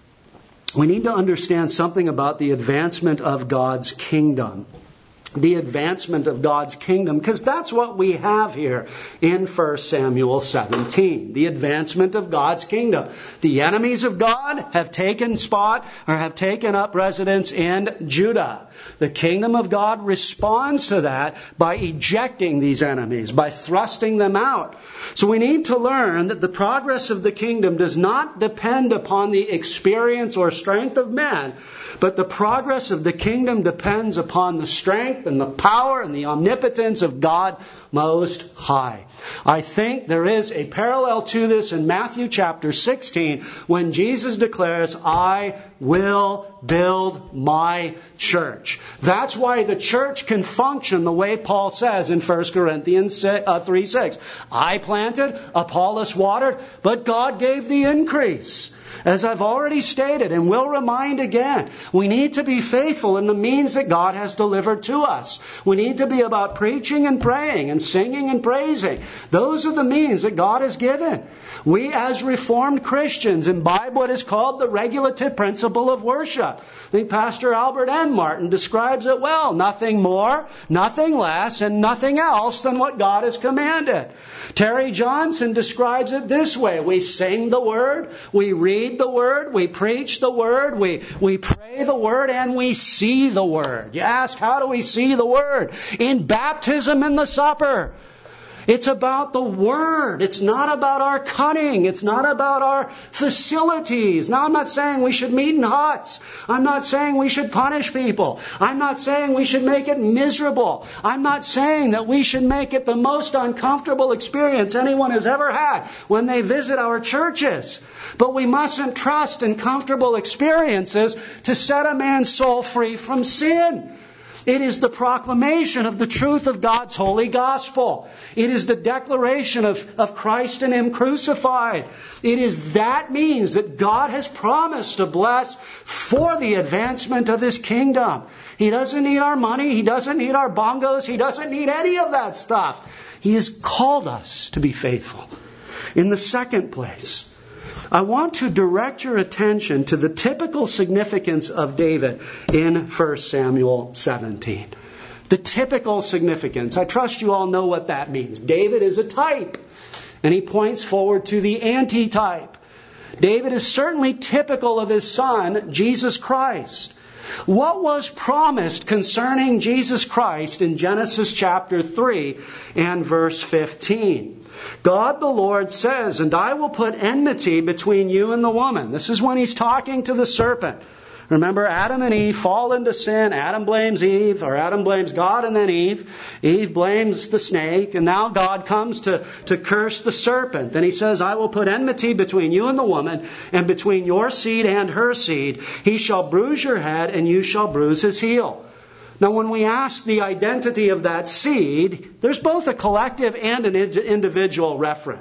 we need to understand something about the advancement of God's kingdom. The advancement of God's kingdom, because that's what we have here in First Samuel seventeen. The advancement of God's kingdom. The enemies of God have taken spot or have taken up residence in Judah. The kingdom of God responds to that by ejecting these enemies, by thrusting them out. So we need to learn that the progress of the kingdom does not depend upon the experience or strength of men, but the progress of the kingdom depends upon the strength and the power and the omnipotence of God Most High. I think there is a parallel to this in Matthew chapter sixteen when Jesus declares, I will build my church. That's why the church can function the way Paul says in First Corinthians three six. I planted, Apollos watered, but God gave the increase. As I've already stated and will remind again, we need to be faithful in the means that God has delivered to us. We need to be about preaching and praying and singing and praising. Those are the means that God has given. We as Reformed Christians imbibe what is called the regulative principle of worship. I think Pastor Albert N. Martin describes it well. Nothing more, nothing less, and nothing else than what God has commanded. Terry Johnson describes it this way. We sing the Word, we read the Word, we preach the Word, we, we pray the Word, and we see the Word. You ask, how do we see the Word? In baptism and the supper. It's about the Word. It's not about our cunning. It's not about our facilities. Now, I'm not saying we should meet in huts. I'm not saying we should punish people. I'm not saying we should make it miserable. I'm not saying that we should make it the most uncomfortable experience anyone has ever had when they visit our churches. But we mustn't trust in comfortable experiences to set a man's soul free from sin. It is the proclamation of the truth of God's holy gospel. It is the declaration of, of Christ and Him crucified. It is that means that God has promised to bless for the advancement of His kingdom. He doesn't need our money. He doesn't need our bongos. He doesn't need any of that stuff. He has called us to be faithful. In the second place, I want to direct your attention to the typical significance of David in First Samuel seventeen. The typical significance. I trust you all know what that means. David is a type, and he points forward to the antitype. David is certainly typical of his son, Jesus Christ. What was promised concerning Jesus Christ in Genesis chapter three and verse fifteen? God the Lord says, and I will put enmity between you and the woman. This is when He's talking to the serpent. Remember, Adam and Eve fall into sin. Adam blames Eve, or Adam blames God and then Eve. Eve blames the snake, and now God comes to, to curse the serpent. And He says, I will put enmity between you and the woman, and between your seed and her seed. He shall bruise your head, and you shall bruise his heel. Now, when we ask the identity of that seed, there's both a collective and an individual referent.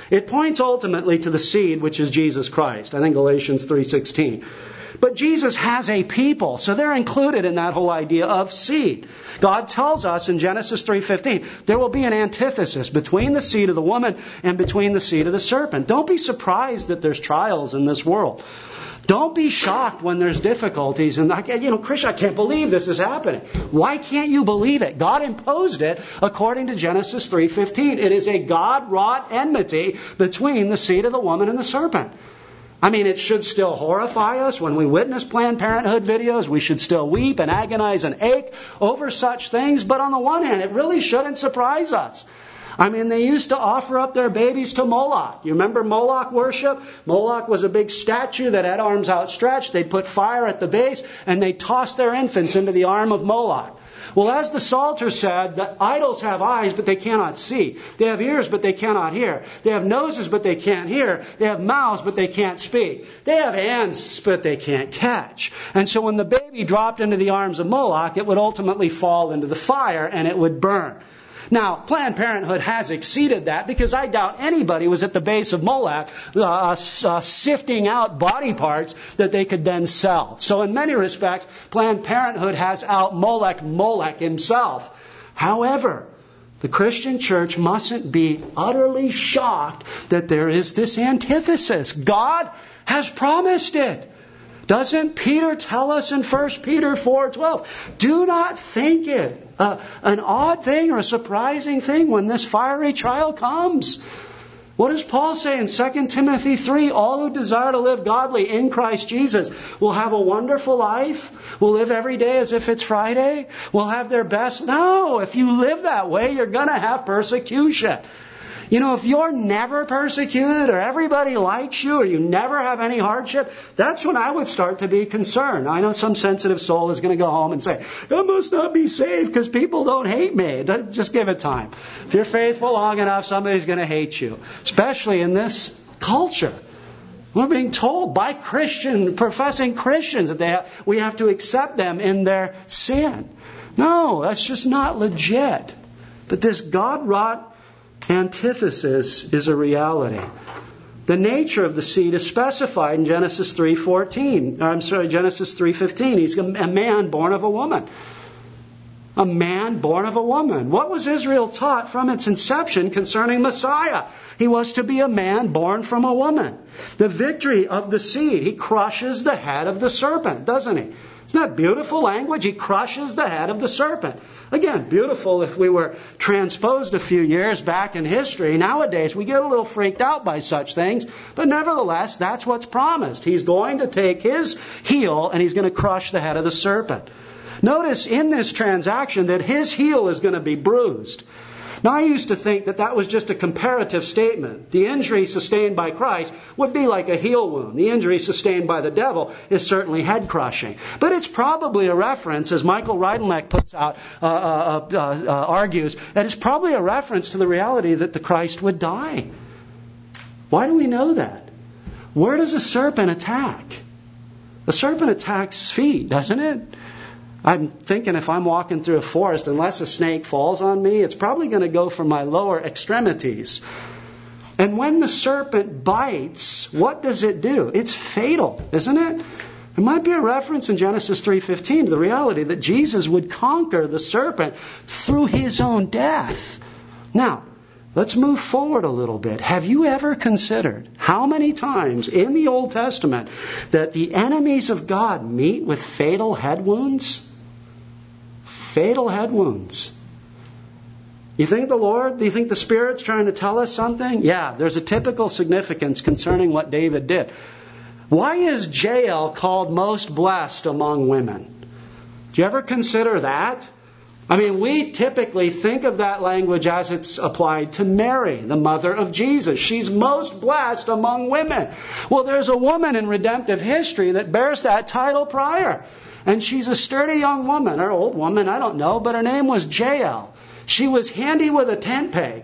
It points ultimately to the seed, which is Jesus Christ. I think Galatians three sixteen. But Jesus has a people, so they're included in that whole idea of seed. God tells us in Genesis three fifteen, there will be an antithesis between the seed of the woman and between the seed of the serpent. Don't be surprised that there's trials in this world. Don't be shocked when there's difficulties. And, you know, Christian, I can't believe this is happening. Why can't you believe it? God imposed it according to Genesis three fifteen. It is a God-wrought enmity between the seed of the woman and the serpent. I mean, it should still horrify us when we witness Planned Parenthood videos. We should still weep and agonize and ache over such things. But on the one hand, it really shouldn't surprise us. I mean, they used to offer up their babies to Moloch. You remember Moloch worship? Moloch was a big statue that had arms outstretched. They'd put fire at the base and they'd toss their infants into the arm of Moloch. Well, as the Psalter said, the idols have eyes, but they cannot see. They have ears, but they cannot hear. They have noses, but they can't hear. They have mouths, but they can't speak. They have hands, but they can't catch. And so when the baby dropped into the arms of Moloch, it would ultimately fall into the fire and it would burn. Now, Planned Parenthood has exceeded that because I doubt anybody was at the base of Moloch uh, uh, sifting out body parts that they could then sell. So in many respects, Planned Parenthood has out-Molech Molech himself. However, the Christian church mustn't be utterly shocked that there is this antithesis. God has promised it. Doesn't Peter tell us in First Peter four twelve, do not think it uh, an odd thing or a surprising thing when this fiery trial comes. What does Paul say in Second Timothy three? All who desire to live godly in Christ Jesus will have a wonderful life, will live every day as if it's Friday, will have their best. No, if you live that way, you're going to have persecution. You know, if you're never persecuted or everybody likes you or you never have any hardship, that's when I would start to be concerned. I know some sensitive soul is going to go home and say, I must not be saved because people don't hate me. Just give it time. If you're faithful long enough, somebody's going to hate you, especially in this culture. We're being told by Christian, professing Christians that they have, we have to accept them in their sin. No, that's just not legit. But this God-wrought antithesis is a reality. The nature of the seed is specified in Genesis three fourteen. I'm sorry, Genesis three fifteen. He's a man born of a woman. A man born of a woman. What was Israel taught from its inception concerning Messiah? He was to be a man born from a woman. The victory of the seed. He crushes the head of the serpent, doesn't he? Isn't that beautiful language? He crushes the head of the serpent. Again, beautiful if we were transposed a few years back in history. Nowadays, we get a little freaked out by such things. But nevertheless, that's what's promised. He's going to take his heel and he's going to crush the head of the serpent. Notice in this transaction that his heel is going to be bruised. Now, I used to think that that was just a comparative statement. The injury sustained by Christ would be like a heel wound. The injury sustained by the devil is certainly head crushing. But it's probably a reference, as Michael Reidelneck puts out, uh, uh, uh, uh, argues, that it's probably a reference to the reality that the Christ would die. Why do we know that? Where does a serpent attack? A serpent attacks feet, doesn't it? I'm thinking if I'm walking through a forest, unless a snake falls on me, it's probably going to go for my lower extremities. And when the serpent bites, what does it do? It's fatal, isn't it? It might be a reference in Genesis three fifteen to the reality that Jesus would conquer the serpent through his own death. Now, let's move forward a little bit. Have you ever considered how many times in the Old Testament that the enemies of God meet with fatal head wounds? Fatal head wounds. You think the Lord, do you think the Spirit's trying to tell us something? Yeah, there's a typical significance concerning what David did. Why is Jael called most blessed among women? Do you ever consider that? I mean, we typically think of that language as it's applied to Mary, the mother of Jesus. She's most blessed among women. Well, there's a woman in redemptive history that bears that title prior. And she's a sturdy young woman, or old woman, I don't know, but her name was Jael. She was handy with a tent peg.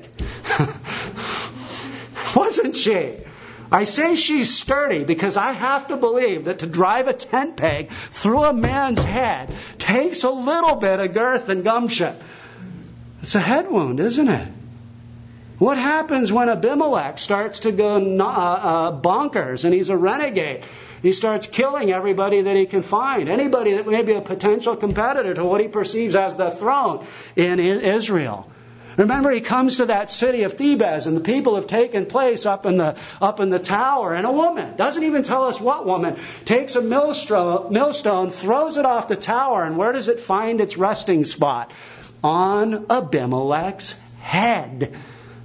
Wasn't she? I say she's sturdy because I have to believe that to drive a tent peg through a man's head takes a little bit of girth and gumption. It's a head wound, isn't it? What happens when Abimelech starts to go uh, uh, bonkers and he's a renegade? He starts killing everybody that he can find. Anybody that may be a potential competitor to what he perceives as the throne in Israel. Remember, he comes to that city of Thebes, and the people have taken place up in the up in the tower, and a woman, doesn't even tell us what woman, takes a millstone, millstone, throws it off the tower, and where does it find its resting spot? On Abimelech's head.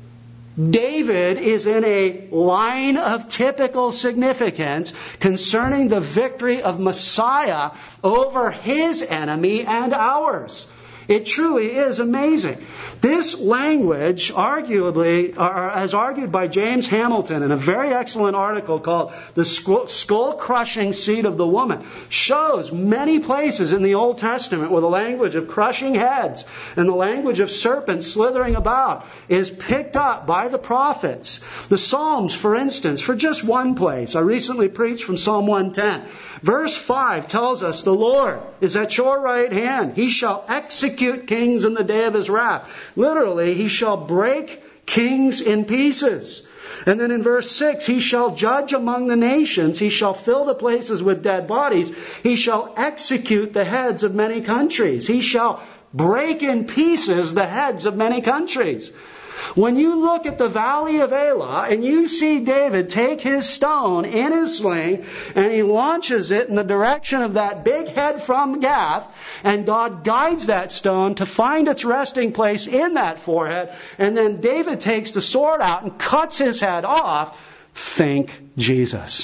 David is in a line of typical significance concerning the victory of Messiah over his enemy and ours. It truly is amazing. This language, arguably, or as argued by James Hamilton in a very excellent article called The Skull-Crushing Seed of the Woman, shows many places in the Old Testament where the language of crushing heads and the language of serpents slithering about is picked up by the prophets. The Psalms, for instance, for just one place. I recently preached from Psalm one ten. Verse five tells us, the Lord is at your right hand. He shall execute kings in the day of his wrath. Literally, he shall break kings in pieces. And then in verse six, he shall judge among the nations. He shall fill the places with dead bodies. He shall execute the heads of many countries. He shall break in pieces the heads of many countries. When you look at the valley of Elah and you see David take his stone in his sling and he launches it in the direction of that big head from Gath, and God guides that stone to find its resting place in that forehead, and then David takes the sword out and cuts his head off, think Jesus.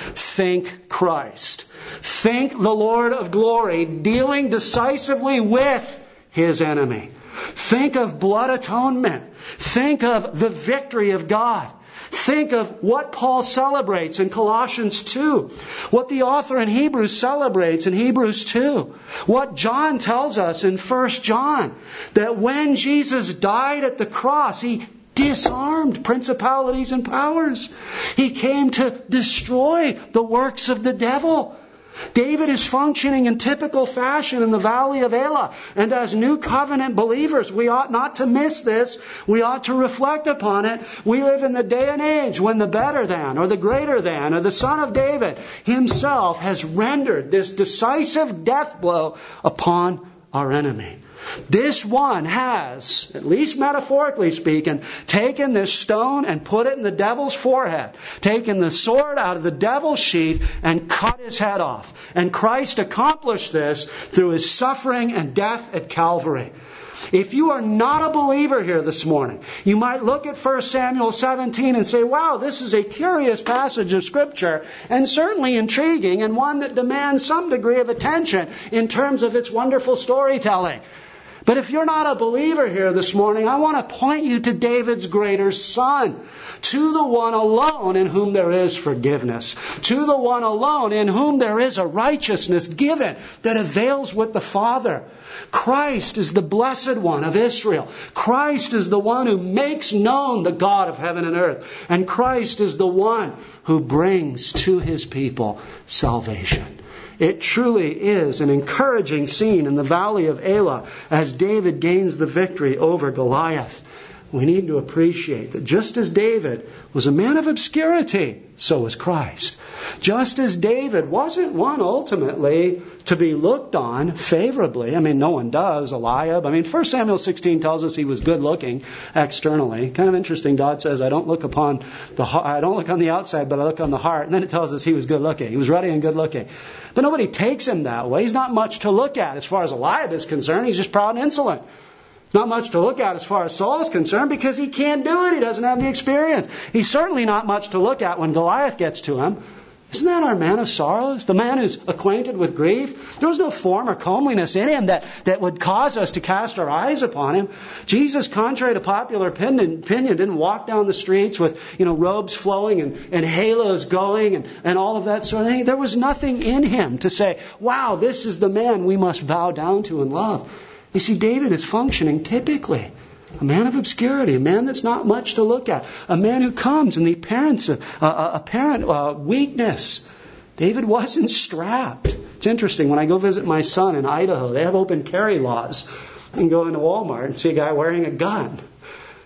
Think Christ. Think the Lord of glory dealing decisively with his enemy. Think of blood atonement. Think of the victory of God. Think of what Paul celebrates in Colossians two. What the author in Hebrews celebrates in Hebrews two. What John tells us in First John. That when Jesus died at the cross, He disarmed principalities and powers. He came to destroy the works of the devil. David is functioning in typical fashion in the valley of Elah. And as new covenant believers, we ought not to miss this. We ought to reflect upon it. We live in the day and age when the better than, or the greater than, or the Son of David himself has rendered this decisive death blow upon our enemy. This one has, at least metaphorically speaking, taken this stone and put it in the devil's forehead, taken the sword out of the devil's sheath and cut his head off. And Christ accomplished this through his suffering and death at Calvary. If you are not a believer here this morning, you might look at First Samuel seventeen and say, wow, this is a curious passage of Scripture and certainly intriguing and one that demands some degree of attention in terms of its wonderful storytelling. But if you're not a believer here this morning, I want to point you to David's greater son, to the one alone in whom there is forgiveness, to the one alone in whom there is a righteousness given that avails with the Father. Christ is the blessed one of Israel. Christ is the one who makes known the God of heaven and earth. And Christ is the one who brings to his people salvation. It truly is an encouraging scene in the valley of Elah as David gains the victory over Goliath. We need to appreciate that just as David was a man of obscurity, so was Christ. Just as David wasn't one ultimately to be looked on favorably. I mean, no one does. Eliab. I mean, First Samuel sixteen tells us he was good looking externally. Kind of interesting. God says, I don't look upon the I don't look on the outside, but I look on the heart. And then it tells us he was good looking. He was ruddy and good looking. But nobody takes him that way. He's not much to look at as far as Eliab is concerned. He's just proud and insolent. Not much to look at as far as Saul is concerned because he can't do it. He doesn't have the experience. He's certainly not much to look at when Goliath gets to him. Isn't that our man of sorrows? The man who's acquainted with grief? There was no form or comeliness in him that, that would cause us to cast our eyes upon him. Jesus, contrary to popular opinion, opinion didn't walk down the streets with, you know, robes flowing and, and halos going and, and all of that sort of thing. There was nothing in him to say, wow, this is the man we must bow down to and love. You see, David is functioning typically. A man of obscurity, a man that's not much to look at, a man who comes in the appearance of uh, apparent uh, weakness. David wasn't strapped. It's interesting, when I go visit my son in Idaho, they have open carry laws. You can go into Walmart and see a guy wearing a gun.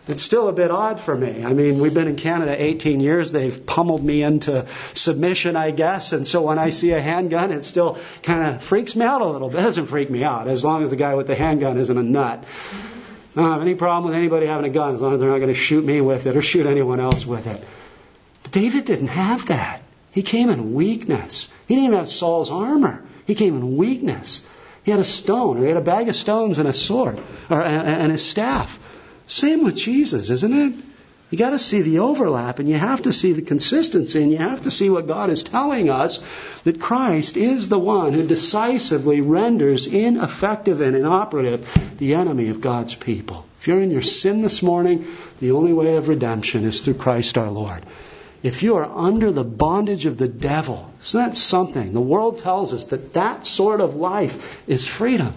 It's still a bit odd for me. I mean, we've been in Canada eighteen years. They've pummeled me into submission, I guess. And so when I see a handgun, it still kind of freaks me out a little bit. It doesn't freak me out as long as the guy with the handgun isn't a nut. I don't have any problem with anybody having a gun as long as they're not going to shoot me with it or shoot anyone else with it. But David didn't have that. He came in weakness. He didn't even have Saul's armor. He came in weakness. He had a stone, or he had a bag of stones and a sword, or and, and his staff. Same with Jesus, isn't it? You got to see the overlap, and you have to see the consistency, and you have to see what God is telling us, that Christ is the one who decisively renders ineffective and inoperative the enemy of God's people. If you're in your sin this morning, the only way of redemption is through Christ our Lord. If you are under the bondage of the devil, isn't that something? The world tells us that that sort of life is freedom.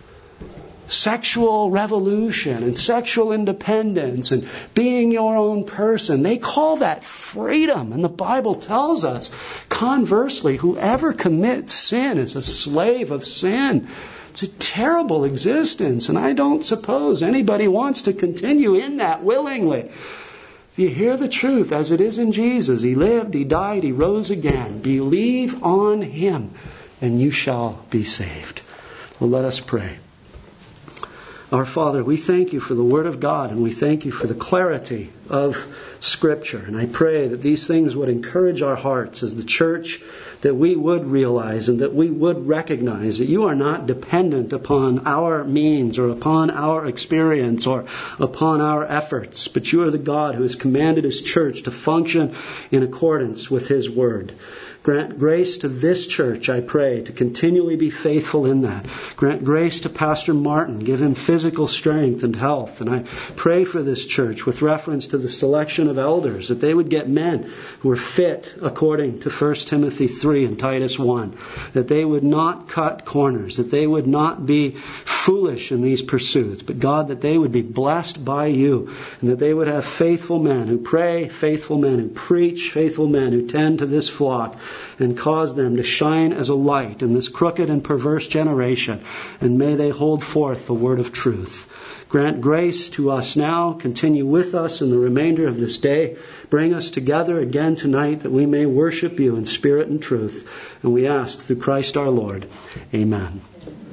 Sexual revolution and sexual independence and being your own person, they call that freedom. And the Bible tells us, conversely, whoever commits sin is a slave of sin. It's a terrible existence, and I don't suppose anybody wants to continue in that willingly. If you hear the truth as it is in Jesus, He lived, He died, He rose again. Believe on Him, and you shall be saved. Well, let us pray. Our Father, we thank You for the Word of God, and we thank You for the clarity of Scripture. And I pray that these things would encourage our hearts as the church, that we would realize and that we would recognize that You are not dependent upon our means or upon our experience or upon our efforts, but You are the God who has commanded His church to function in accordance with His Word. Grant grace to this church, I pray, to continually be faithful in that. Grant grace to Pastor Martin. Give him physical strength and health. And I pray for this church with reference to the selection of elders, that they would get men who are fit according to First Timothy three and Titus one. That they would not cut corners. That they would not be foolish in these pursuits. But God, that they would be blessed by You. And that they would have faithful men who pray, faithful men who preach, faithful men who tend to this flock, and cause them to shine as a light in this crooked and perverse generation. And may they hold forth the word of truth. Grant grace to us now. Continue with us in the remainder of this day. Bring us together again tonight that we may worship You in spirit and truth. And we ask through Christ our Lord. Amen.